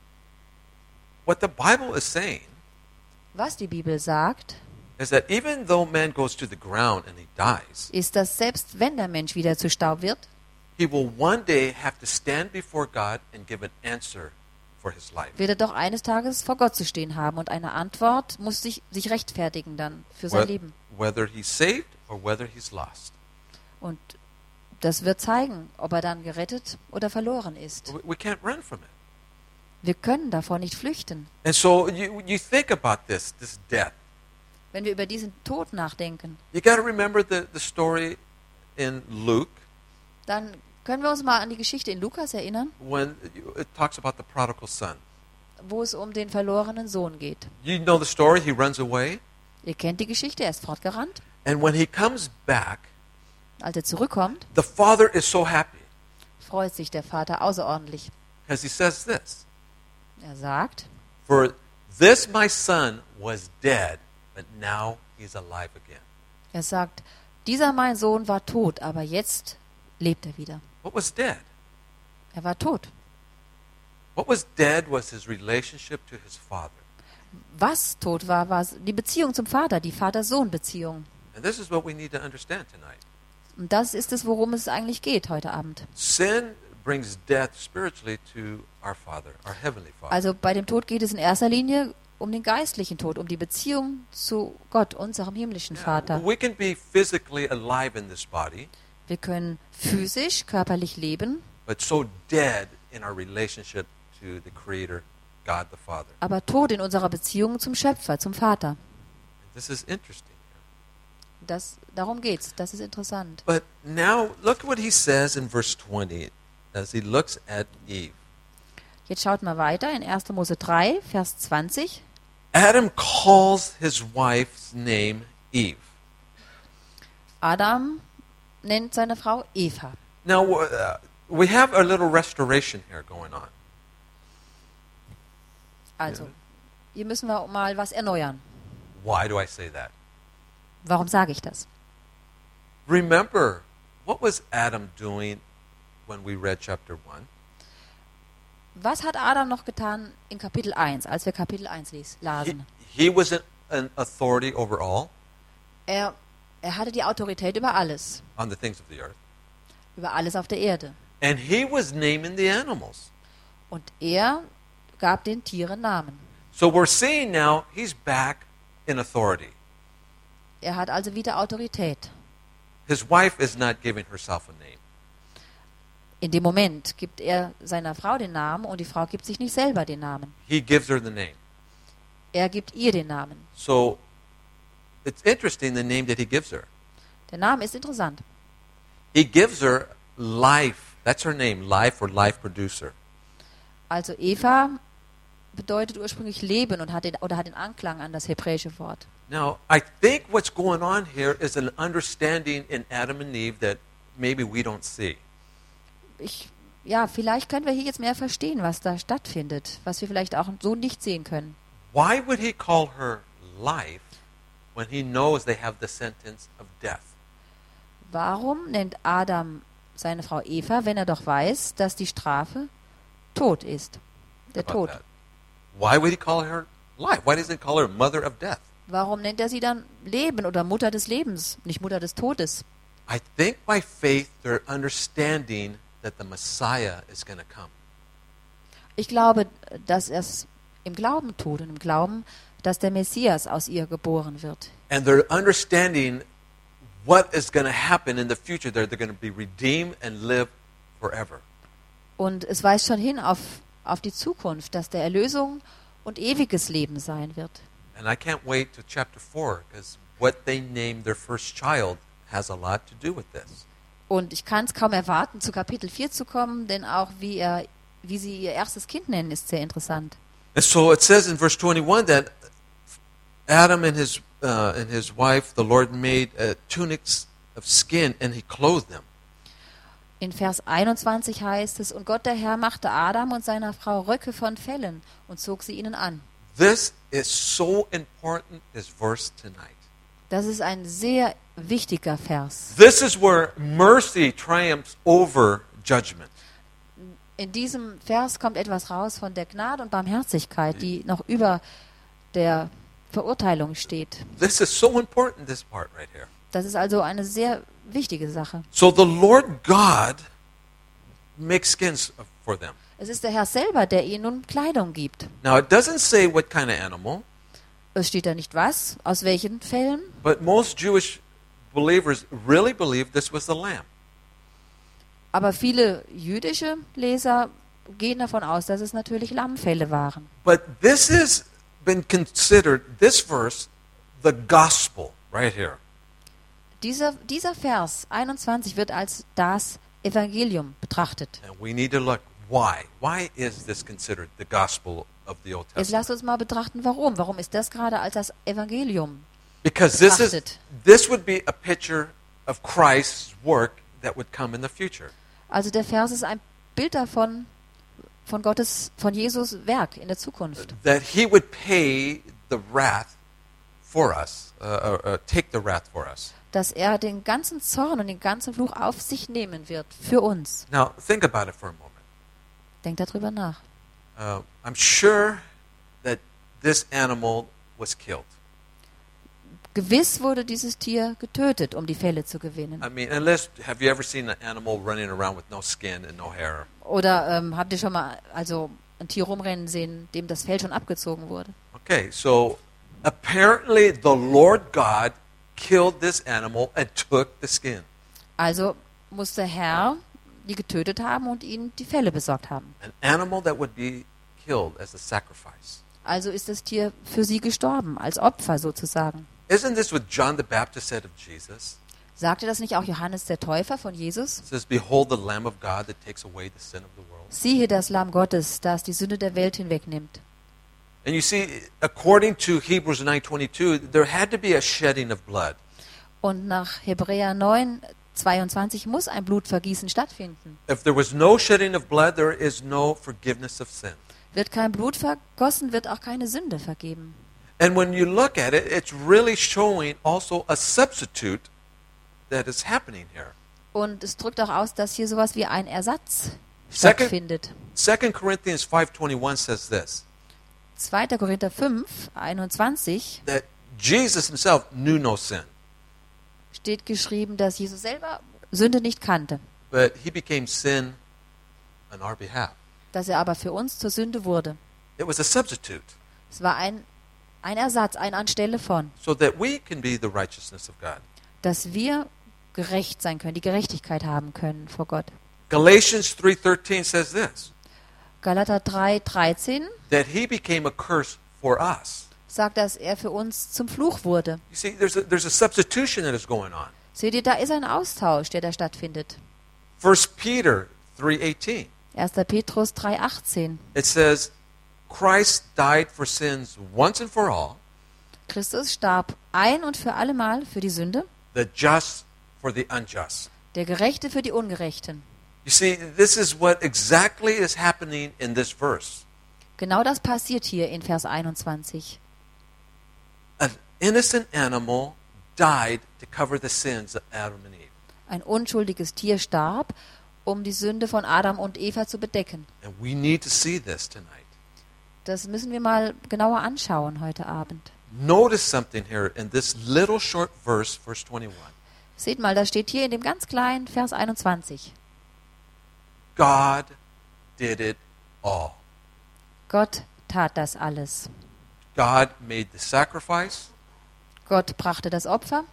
what the Bible is saying Was die Bibel sagt, is that even though man goes to the ground and he dies, ist, dass selbst wenn der Mensch wieder zu Staub wird, he will one day have to stand before God and give an answer for his life. wird er doch eines Tages vor Gott zu stehen haben. Und eine Antwort muss sich, sich rechtfertigen dann für sein Whe- Leben. Whether he's saved or whether he's lost. Und das wird zeigen, ob er dann gerettet oder verloren ist. We we can't run from it. Wir können davor nicht flüchten. And so you, you think about this, this death. Wenn wir über diesen Tod nachdenken, You got to remember the, the story in Luke dann können wir uns mal an die Geschichte in Lukas erinnern, when it talks about the prodigal son. wo es um den verlorenen Sohn geht. You know the story, he runs away. Ihr kennt die Geschichte, er ist fortgerannt. And when he comes back, Als er zurückkommt, the father is so happy freut sich der Vater außerordentlich. because he says this, Er sagt, for this my son was dead, but now he's alive again. er sagt, dieser mein Sohn war tot, aber jetzt lebt er wieder. What was dead? Er war tot. What was dead was his relationship to his father. Was tot war, war die Beziehung zum Vater, die Vater-Sohn-Beziehung. And this is what we need to understand tonight. Und das ist es, worum es eigentlich geht heute Abend. Sin brings death spiritually to our Father, our Heavenly Father. Also bei dem Tod geht es in erster Linie um den geistlichen Tod, um die Beziehung zu Gott, unserem himmlischen Yeah, Vater. we can be physically alive in this body, Wir können physisch, körperlich leben, but so dead in our relationship to the Creator, God the Father. aber tot in unserer Beziehung zum Schöpfer, zum Vater. This is interesting. Das, darum geht's. Das ist interessant. But now look what he says in verse twenty as he looks at Eve. Jetzt schaut mal weiter in erster Mose drei, Vers zwanzig. Adam calls his wife's name Eve. Adam nennt seine Frau Eva. Now uh, we have a little restoration here going on. Also, hier müssen wir mal was erneuern. Why do I say that? Warum sage ich das? Remember, what was Adam doing when we read chapter one? Was hat Adam noch getan in Kapitel eins, als wir Kapitel eins lies, He, lasen? he was an, an authority over all Er, er hatte die Autorität über alles, on the things of the earth. über alles auf der Erde. And he was naming the animals. Und er gab den Tieren Namen. So we're seeing now he's back in authority. Er hat also wieder Autorität. His wife is not giving herself a name. In dem Moment gibt er seiner Frau den Namen und die Frau gibt sich nicht selber den Namen. He gives her the name. Er gibt ihr den Namen. So it's interesting the name that he gives her. Der Name ist interessant. He gives her life. That's her name, life or life producer. Also Eva bedeutet ursprünglich Leben und hat den, oder hat den Anklang an das hebräische Wort. Now, I think what's going on here is an understanding in Adam and Eve that maybe we don't see. Ich, ja, vielleicht können wir hier jetzt mehr verstehen, was da stattfindet, was wir vielleicht auch so nicht sehen können. Why would he call her life when he knows they have the sentence of death? Warum nennt Adam seine Frau Eva, wenn er doch weiß, dass die Strafe Tod ist? Der About Tod. that. Why would he call her life? Why doesn't he call her mother of death? Warum nennt er sie dann Leben oder Mutter des Lebens, nicht Mutter des Todes? I think by faith they're understanding that the Messiah is going to come. Ich glaube, dass er es im Glauben tut und im Glauben, dass der Messias aus ihr geboren wird. And they're understanding what is going to happen in the future. They're, they're going to be redeemed and live forever. Und es weist schon hin auf, auf die Zukunft, dass der Erlösung und ewiges Leben sein wird. And I can't wait to chapter four because what they named their first child has a lot to do with this. Und ich kann es kaum erwarten, zu Kapitel vier zu kommen, denn auch wie, er, wie sie ihr erstes Kind nennen, ist sehr interessant. And so it says in verse twenty-one that Adam and his uh, and his wife, the Lord made uh, tunics of skin and he clothed them. In Vers einundzwanzig heißt es, und Gott der Herr machte Adam und seiner Frau Röcke von Fellen und zog sie ihnen an. This is so important, this verse tonight. Das ist ein sehr wichtiger Vers. This is where mercy triumphs over judgment. In diesem Vers kommt etwas raus von der Gnade und Barmherzigkeit, die noch über der Verurteilung steht. This is so important, this part right here. Das ist also eine sehr wichtige Sache. So the Lord God makes skins for them. Es ist der Herr selber, der ihnen nun Kleidung gibt. Now it doesn't say what kind of animal, Es steht da nicht was, aus welchen Fällen, but most Jewish believers really believe this was the lamb. aber viele jüdische Leser gehen davon aus, dass es natürlich Lammfelle waren. But this has been considered, this verse, the gospel right here. Dieser, dieser Vers einundzwanzig wird als das Evangelium betrachtet. And we need to look why. Why is this considered the gospel of the Old Jetzt Testament? lasst uns mal betrachten, warum. Warum ist das gerade als das Evangelium? Because this is betrachtet? this would be a picture of Christ's work that would come in the future. Also der Vers ist ein Bild davon, von Gottes, von Jesus Werk in der Zukunft. That he would pay the wrath for us, uh, uh, uh, take the wrath for us. Dass er den ganzen Zorn und den ganzen Fluch auf sich nehmen wird für uns. Now, think about it for a moment. Denkt darüber nach. Uh, I'm sure that this animal was killed. Gewiss wurde dieses Tier getötet, um die Felle zu gewinnen. I mean, unless, have you ever seen an animal running around with no skin and no hair? Oder ähm, habt ihr schon mal also ein Tier rumrennen sehen, dem das Fell schon abgezogen wurde? Okay, so apparently the Lord God killed this animal and took the skin. Also muss der Herr die getötet haben und ihnen die Felle besorgt haben. An animal that would be killed as a sacrifice. Also ist das Tier für sie gestorben, als Opfer sozusagen. Isn't this what John the Baptist said of Jesus? Sagte das nicht auch Johannes der Täufer von Jesus? It says, "Behold the Lamb of God that takes away the sin of the world." Siehe das Lamm Gottes, das die Sünde der Welt hinwegnimmt. And you see, according to Hebrews nine twenty-two, there had to be a shedding of blood. Und nach Hebräer neun zweiundzwanzig muss ein Blutvergießen stattfinden. If there was no shedding of blood, there is no forgiveness of sin. Wird kein Blut vergossen, wird auch keine Sünde vergeben. And when you look at it, it's really showing also a substitute that is happening here. Und es drückt auch aus, dass hier sowas wie ein Ersatz Second, stattfindet. Second Corinthians five twenty-one says this, zweiter Korinther fünf einundzwanzig that Jesus himself knew no sin, steht geschrieben, dass Jesus selber Sünde nicht kannte, but he became sin on our behalf. dass er aber für uns zur Sünde wurde. It was a substitute, Es war ein, ein Ersatz, ein Anstelle von, so that we can be the righteousness of God. dass wir gerecht sein können, die Gerechtigkeit haben können vor Gott. Galatians three thirteen says this, Galater drei dreizehn that he became a curse for us. sagt, dass er für uns zum Fluch wurde. You see, there's a, there's a substitution that is going on. Seht ihr, da ist ein Austausch, der da stattfindet. First Peter three eighteen, erster Petrus drei achtzehn. it says, Christ died for sins once and for all, Christus starb ein und für allemal für die Sünde, the just for the unjust. der Gerechte für die Ungerechten. You see, this is what exactly is happening in this verse. Genau das passiert hier in Vers einundzwanzig. An innocent animal died to cover the sins of Adam and Eve. Ein unschuldiges Tier starb, um die Sünde von Adam und Eva zu bedecken. And we need to see this tonight. Das müssen wir mal genauer anschauen heute Abend. Notice something here in this little short verse, verse twenty-one. Seht mal, da steht hier in dem ganz kleinen Vers einundzwanzig. God did it all. Gott tat das alles. God made the sacrifice. Gott brachte das Opfer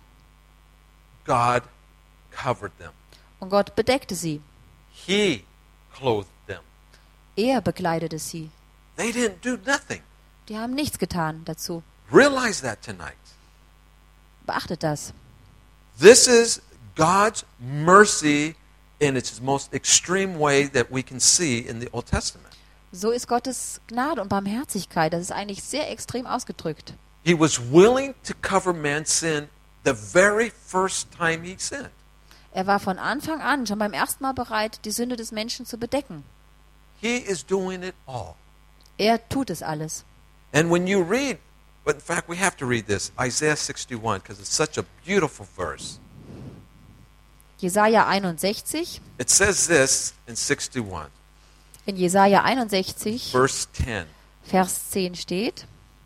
God covered them. und Gott bedeckte sie. He clothed them. Er bekleidete sie. They didn't do nothing. Die haben nichts getan dazu. Realize that tonight. Beachtet das. This is God's mercy in its most extreme way that we can see in the Old Testament. So ist Gottes Gnade und Barmherzigkeit. Das ist eigentlich sehr extrem ausgedrückt. He was willing to cover man's sin the very first time he sinned. Er war von Anfang an, schon beim ersten Mal bereit, die Sünde des Menschen zu bedecken. He is doing it all. Er tut es alles. And when you read, but in fact we have to read this, Isaiah sixty-one, because it's such a beautiful verse. Jesaja einundsechzig. It says this in sixty-one, In Jesaja einundsechzig, verse ten. Vers zehn steht: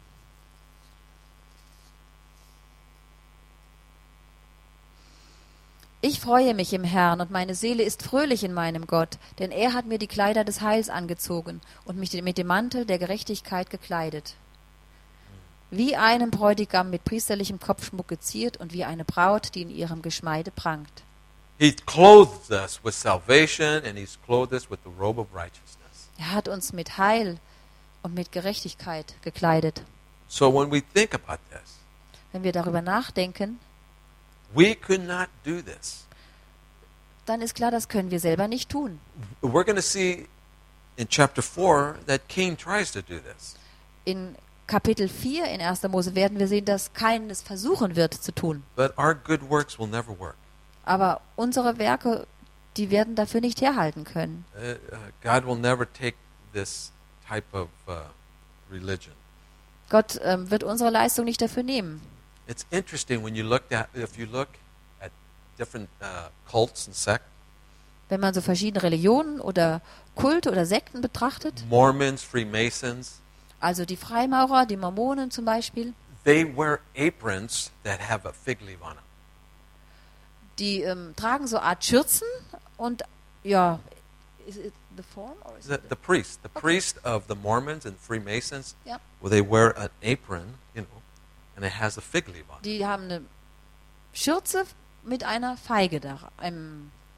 Ich freue mich im Herrn und meine Seele ist fröhlich in meinem Gott, denn er hat mir die Kleider des Heils angezogen und mich mit dem Mantel der Gerechtigkeit gekleidet. Wie einem Bräutigam mit priesterlichem Kopfschmuck geziert und wie eine Braut, die in ihrem Geschmeide prangt. He clothed us with salvation and he's clothed us with the robe of righteousness. Er hat uns mit Heil und mit Gerechtigkeit gekleidet. So when we think about this, Wenn wir darüber nachdenken, we could not do this. dann ist klar, das können wir selber nicht tun. We're going to see in chapter four that Cain tries to do this. In Kapitel vier in erster Mose werden wir sehen, dass Kain es versuchen wird zu tun. But our good works will never work. Aber unsere Werke, die werden dafür nicht herhalten können. Uh, uh, God will never take this type of uh, religion. Gott ähm, wird unsere Leistung nicht dafür nehmen. It's interesting when you look at if you look at different uh, cults and sects. Wenn man so verschiedene Religionen oder Kulte oder Sekten betrachtet, Mormons, Freemasons, also die Freimaurer, die Mormonen zum Beispiel, they wear aprons that have a fig leaf on them. die ähm, tragen so eine Art Schürzen und ja, is it the form or is The, it the priest, the priest of the Mormons and Freemasons, Ja. well, they wear an apron, you know, and it has a fig leaf on it. Die haben eine Schürze mit einer Feige da, einem,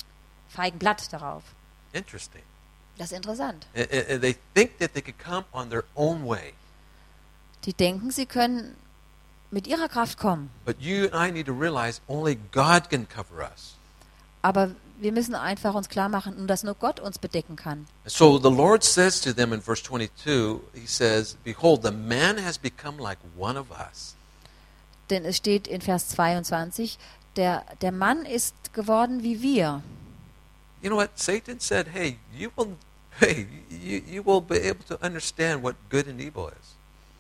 Feigenblatt darauf. Interesting. Das ist interessant. And, and they think that they could come on their own way. Die denken, sie können mit ihrer Kraft kommen. But you and I need to realize only God can cover us. Aber wir müssen einfach uns klar machen, dass nur Gott uns bedecken kann. And so the Lord says to them in verse twenty-two, he says, "Behold, the man has become like one of us." Denn es steht in Vers zweiundzwanzig, der, der Mann ist geworden wie wir. You know what? Satan said, hey, you will, hey, you, you will be able to understand what good and evil is.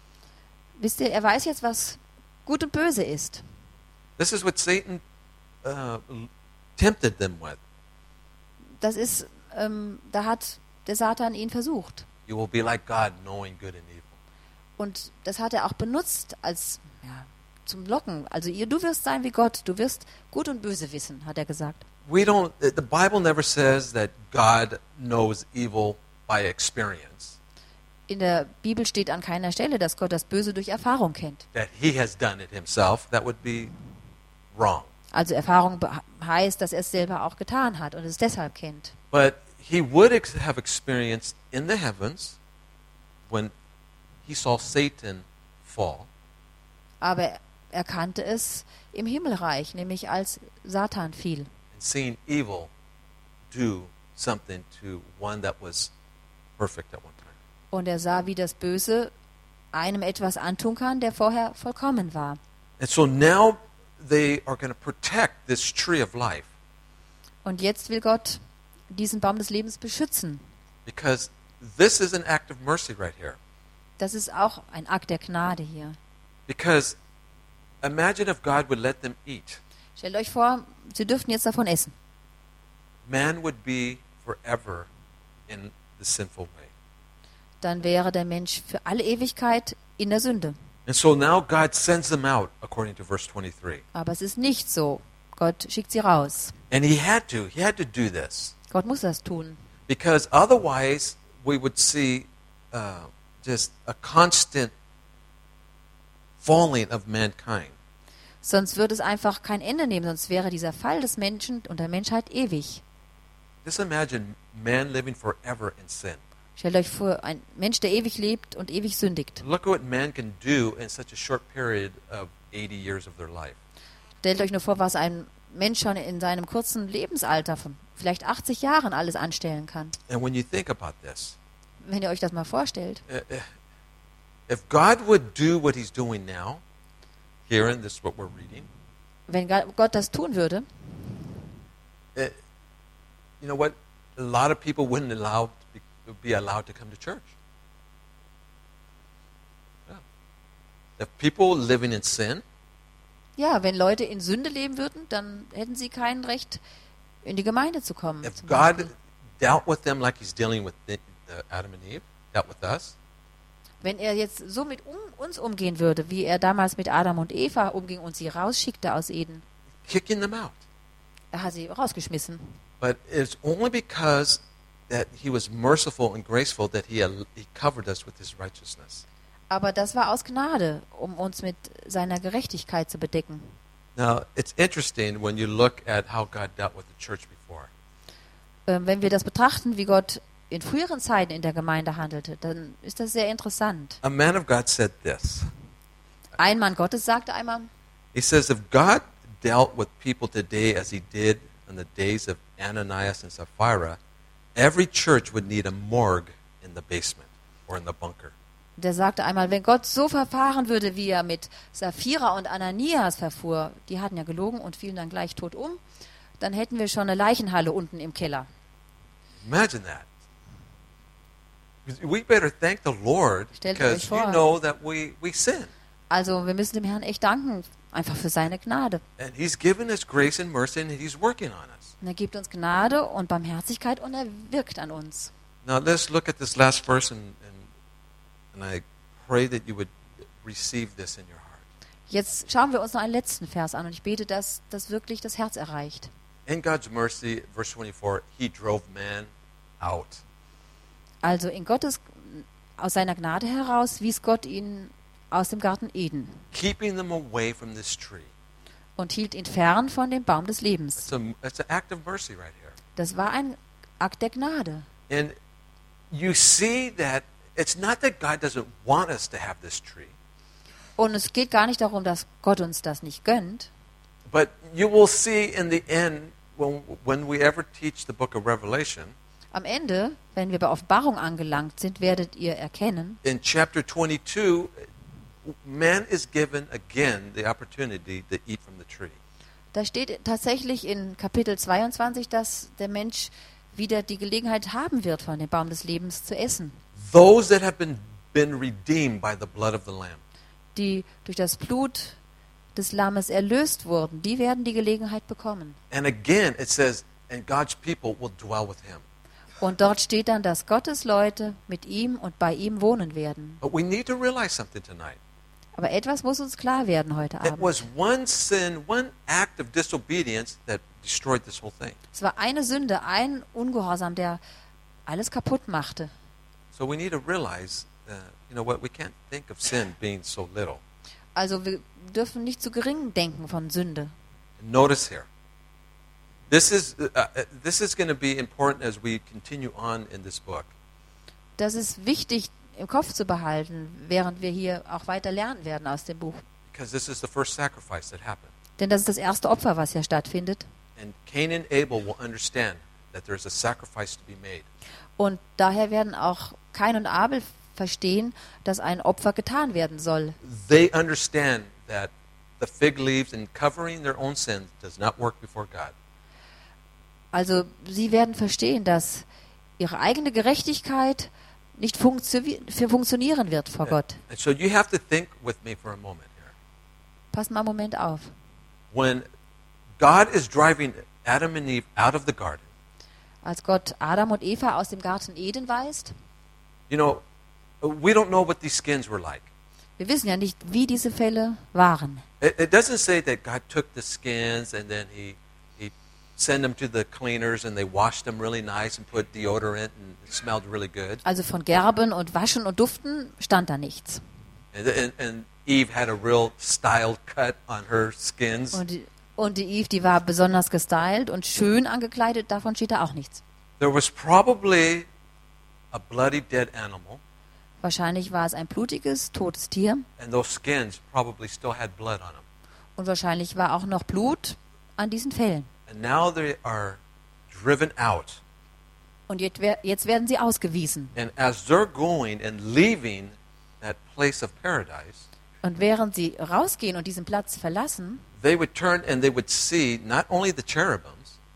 Wisst ihr, er weiß jetzt, was gut und böse ist. This is what Satan uh, tempted them with. Das ist, ähm, da hat der Satan ihn versucht. You will be like God, knowing good and evil. Und das hat er auch benutzt als, ja, zum Locken. Also ihr, du wirst sein wie Gott, du wirst gut und böse wissen, hat er gesagt. We don't. The Bible never says that God knows evil by experience. In der Bibel steht an keiner Stelle, dass Gott das Böse durch Erfahrung kennt. That He has done it Himself. That would be wrong. Also Erfahrung be- heißt, dass er es selber auch getan hat und es deshalb kennt. But He would ex- have experienced in the heavens when He saw Satan fall. Aber er kannte es im Himmelreich, nämlich als Satan fiel. And seeing evil do something to one that was perfect at one time. Und er sah, wie das Böse einem etwas antun kann, der vorher vollkommen war. And so now they are going to protect this tree of life Und jetzt will Gott diesen Baum des Lebens beschützen. because this is an act of mercy right here. Das ist auch ein Akt der Gnade hier. Because imagine if God would let them eat. Stellt euch vor, sie dürften jetzt davon essen. Man would be forever in the sinful way. Dann wäre der Mensch für alle Ewigkeit in der Sünde. And so now God sends them out, according to verse twenty-three. Aber es ist nicht so. Gott schickt sie raus. And He had to. He had to do this. Gott muss das tun. Because otherwise we would see uh, just a constant falling of mankind. Sonst würde es einfach kein Ende nehmen. Sonst wäre dieser Fall des Menschen und der Menschheit ewig. Just imagine man living forever in sin. Stellt euch vor, ein Mensch, der ewig lebt und ewig sündigt. Look at what man can do in such a short period of eighty years of their life. Stellt euch nur vor, was ein Mensch schon in seinem kurzen Lebensalter von vielleicht achtzig Jahren alles anstellen kann. And when you think about this, Wenn ihr euch das mal vorstellt. uh, uh, if God would do what He's doing now, here in this what we're reading, Wenn Ga- Gott das tun würde, uh, you know what? A lot of people wouldn't allow to be, be allowed to come to church. Yeah. If people living in sin, ja, wenn Leute in Sünde leben würden, dann hätten sie kein Recht, in die Gemeinde zu kommen. if zum God Beispiel. dealt with them like He's dealing with the, the Adam and Eve, dealt with us, Wenn er jetzt so mit um, uns umgehen würde, wie er damals mit Adam und Eva umging und sie rausschickte aus Eden, kicking them out. er hat sie rausgeschmissen. But it's only because that He was merciful and graceful that He He covered us with His righteousness. Aber das war aus Gnade, um uns mit seiner Gerechtigkeit zu bedecken. Now, it's interesting when you look at how God dealt with the church before. Ähm, wenn wir das betrachten, wie Gott in früheren Zeiten in der Gemeinde handelte, dann ist das sehr interessant. A man of God said this. Ein Mann Gottes sagte einmal, He says, if God dealt with people today as He did in the days of Ananias and Sapphira, every church would need a morgue in the basement or in the bunker. der sagte einmal, wenn Gott so verfahren würde, wie er mit Sapphira und Ananias verfuhr, die hatten ja gelogen und fielen dann gleich tot um, dann hätten wir schon eine Leichenhalle unten im Keller. Imagine that. We better thank the Lord Stellt euch because vor. you know that we, we sin. Also wir müssen dem Herrn echt danken, einfach für seine Gnade. And He's given us grace and mercy and He's working on us. Und er gibt uns Gnade und Barmherzigkeit und er wirkt an uns. Now let's look at this last verse and, and, and I pray that you would receive this in your heart. Jetzt schauen wir uns noch einen letzten Vers an und ich bete, dass das wirklich das Herz erreicht. In God's mercy, verse twenty-four, He drove man out. Also in Gottes, aus seiner Gnade heraus, wies Gott ihn aus dem Garten Eden Keeping them away from this tree. und hielt ihn fern von dem Baum des It's, Lebens. a, it's an act of mercy right here. Das war ein Akt der Gnade. And you see that it's not that God doesn't want us to have this tree, Und es geht gar nicht darum, dass Gott uns das nicht gönnt. but you will see in the end when when we ever teach the book of Revelation, Am Ende, wenn wir bei Offenbarung angelangt sind, werdet ihr erkennen, in chapter twenty-two, man is given again the opportunity to eat from the tree. da steht tatsächlich in Kapitel zweiundzwanzig, dass der Mensch wieder die Gelegenheit haben wird, von dem Baum des Lebens zu essen. Those that have been been redeemed by the blood of the Lamb. Die durch das Blut des Lammes erlöst wurden, die werden die Gelegenheit bekommen. And again, it says, and God's people will dwell with him. Und dort steht dann, dass Gottes Leute mit ihm und bei ihm wohnen werden. But we need to realize something tonight. Aber etwas muss uns klar werden heute It Abend. was one sin, one act of disobedience that destroyed this whole thing. Es war eine Sünde, ein Ungehorsam, der alles kaputt machte. So we need to realize, uh, you know what, we can't think of sin being so little. Also wir dürfen nicht zu gering denken von Sünde. And notice here, this is uh, uh, this is going to be important as we continue on in this book. Das ist wichtig im Kopf zu behalten, während wir hier auch weiter lernen werden aus dem Buch. Because this is the first sacrifice that happened. Denn das ist das erste Opfer, was hier stattfindet. And Cain and Abel will understand that there's a sacrifice to be made. Und daher werden auch Kain und Abel verstehen, dass ein Opfer getan werden soll. They understand that the fig leaves and covering their own sins does not work before God. Also sie werden verstehen, dass ihre eigene Gerechtigkeit nicht funktio- für funktionieren wird vor Gott. And so you have to think with me for a moment here. Passt mal einen Moment auf. When God is driving Adam and Eve out of the garden, Als Gott Adam und Eva aus dem Garten Eden weist, you know, we don't know what these skins were like. wir wissen ja nicht, wie diese Fälle waren. It, it doesn't say that God took the skins and then he he sent them to the cleaners and they washed them really nice and put deodorant and it smelled really good. Also von Gerben und Waschen und Duften stand da nichts. And, and, and Eve had a real styled cut on her skins. Und die, und die Eve, die war besonders gestylt und schön angekleidet, davon steht da auch nichts. There was probably a bloody dead animal, Wahrscheinlich war es ein blutiges, totes Tier and those skins probably still had blood on them. und wahrscheinlich war auch noch Blut an diesen Fellen. And now they are driven out. Und jetzt, wer- jetzt werden sie ausgewiesen. And as they're going and leaving that place of paradise, Und während sie rausgehen und diesen Platz verlassen, they would turn and they would see not only the cherubims,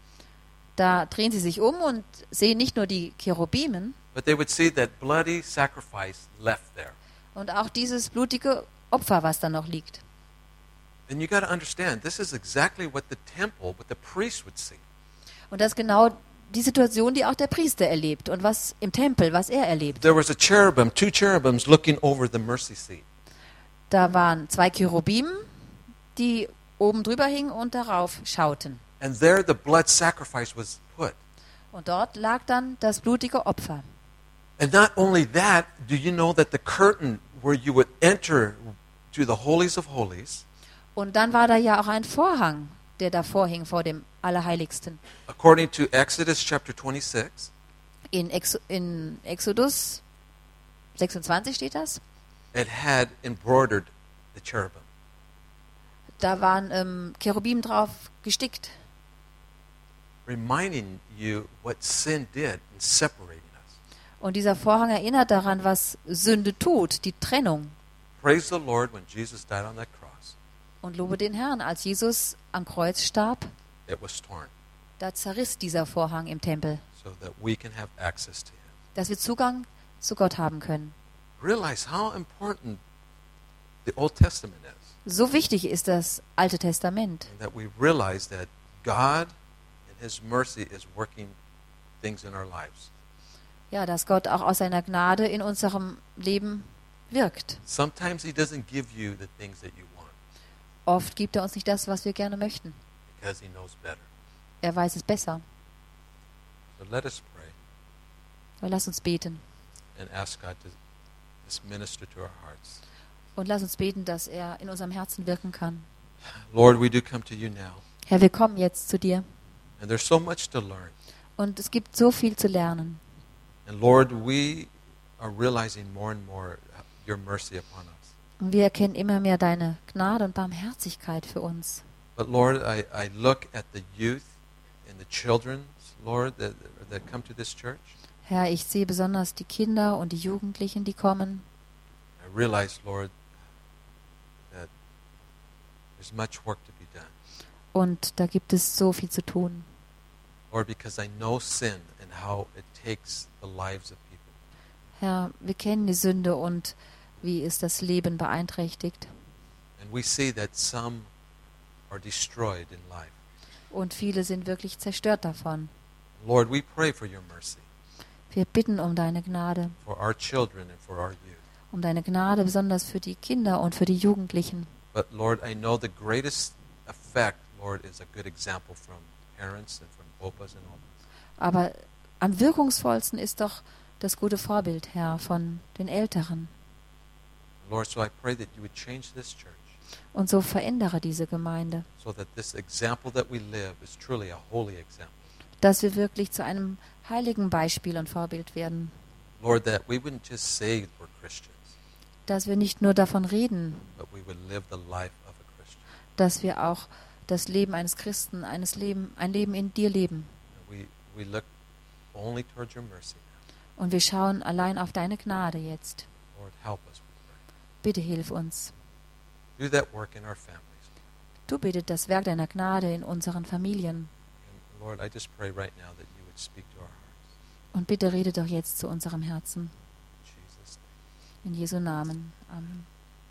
da drehen sie sich um und sehen nicht nur die Cherubimen but they would see that bloody sacrifice left there. und auch dieses blutige Opfer, was da noch liegt. And you got to understand, this is exactly what the temple, what the priest would see. Und das ist genau die Situation, die auch der Priester erlebt und was im Tempel, was er erlebt. There was a cherubim, two cherubims looking over the mercy seat. Da waren zwei Cherubimen, die oben drüber hingen und darauf schauten. And there the blood sacrifice was put. Und dort lag dann das blutige Opfer. And not only that, do you know that the curtain where you would enter to the holies of holies, Und dann war da ja auch ein Vorhang, der davor hing vor dem Allerheiligsten. according to Exodus chapter twenty-six, In, Ex in Exodus sechsundzwanzig steht das. it had embroidered the cherubim. Da waren ähm, Cherubim drauf gestickt, reminding you what sin did in separating us. und dieser Vorhang erinnert daran, was Sünde tut, die Trennung. Praise the Lord, when Jesus died on that cross, Und lobe den Herrn, als Jesus am Kreuz starb, it was torn da zerriss dieser Vorhang im Tempel, so that we can have access to Him. dass wir Zugang zu Gott haben können. Realize how important the Old Testament is, So wichtig ist das Alte Testament, and that we realize that God, in His mercy, is working things in our lives. ja, dass Gott auch aus seiner Gnade in unserem Leben wirkt. Sometimes He doesn't give you the things that you want Oft gibt er uns nicht das, was wir gerne möchten. because He knows better. Er weiß es besser. So let us pray Aber lass uns beten. and ask God to just minister to our hearts. Und lass uns beten, dass er in unserem Herzen wirken kann. Lord, we do come to you now, Herr, wir kommen jetzt zu dir. and there's so much to learn. Und es gibt so viel zu lernen. And Lord, we are realizing more and more your mercy upon us. Und wir erkennen immer mehr deine Gnade und Barmherzigkeit für uns. But Lord, I, I look at the youth and the children, Lord, that, that come to this church. Herr, ich sehe besonders die Kinder und die Jugendlichen, die kommen. I realize, Lord, that there's much work to be done. Und da gibt es so viel zu tun. Lord, because I know sin and how it takes the lives of people. Herr, wir kennen die Sünde und wie es das Leben beeinträchtigt. And we see that some are destroyed in life. Und viele sind wirklich zerstört davon. Lord, we pray for your mercy, Wir bitten um deine Gnade. for our children and for our youth. Um deine Gnade besonders für die Kinder und für die Jugendlichen. But Lord, I know the greatest effect, Lord, is a good example from parents and from opas and omas. Aber am wirkungsvollsten ist doch das gute Vorbild, Herr, von den Älteren. Lord, so I pray that you would change this church Und so verändere diese Gemeinde, so that this example that we live is truly a holy example. dass wir wirklich zu einem heiligen Beispiel und Vorbild werden. Lord, that we wouldn't just say we're Christians, Dass wir nicht nur davon reden, but we would live the life of a Christian. dass wir auch das Leben eines Christen, eines Leben, ein Leben in dir leben. We, we look only towards your mercy now. Und wir schauen allein auf deine Gnade jetzt. Lord, help us, we pray. Bitte hilf uns. Do that work in our families. Du bitte das Werk deiner Gnade in unseren Familien. And Lord, I just pray right now that you would speak to our hearts. Und bitte rede doch jetzt zu unserem Herzen. In Jesus' name. In Jesu Namen. Amen.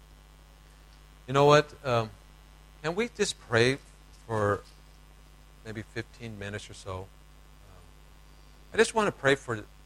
You know what? Um, can we just pray for maybe fifteen minutes or so? Um, I just want to pray for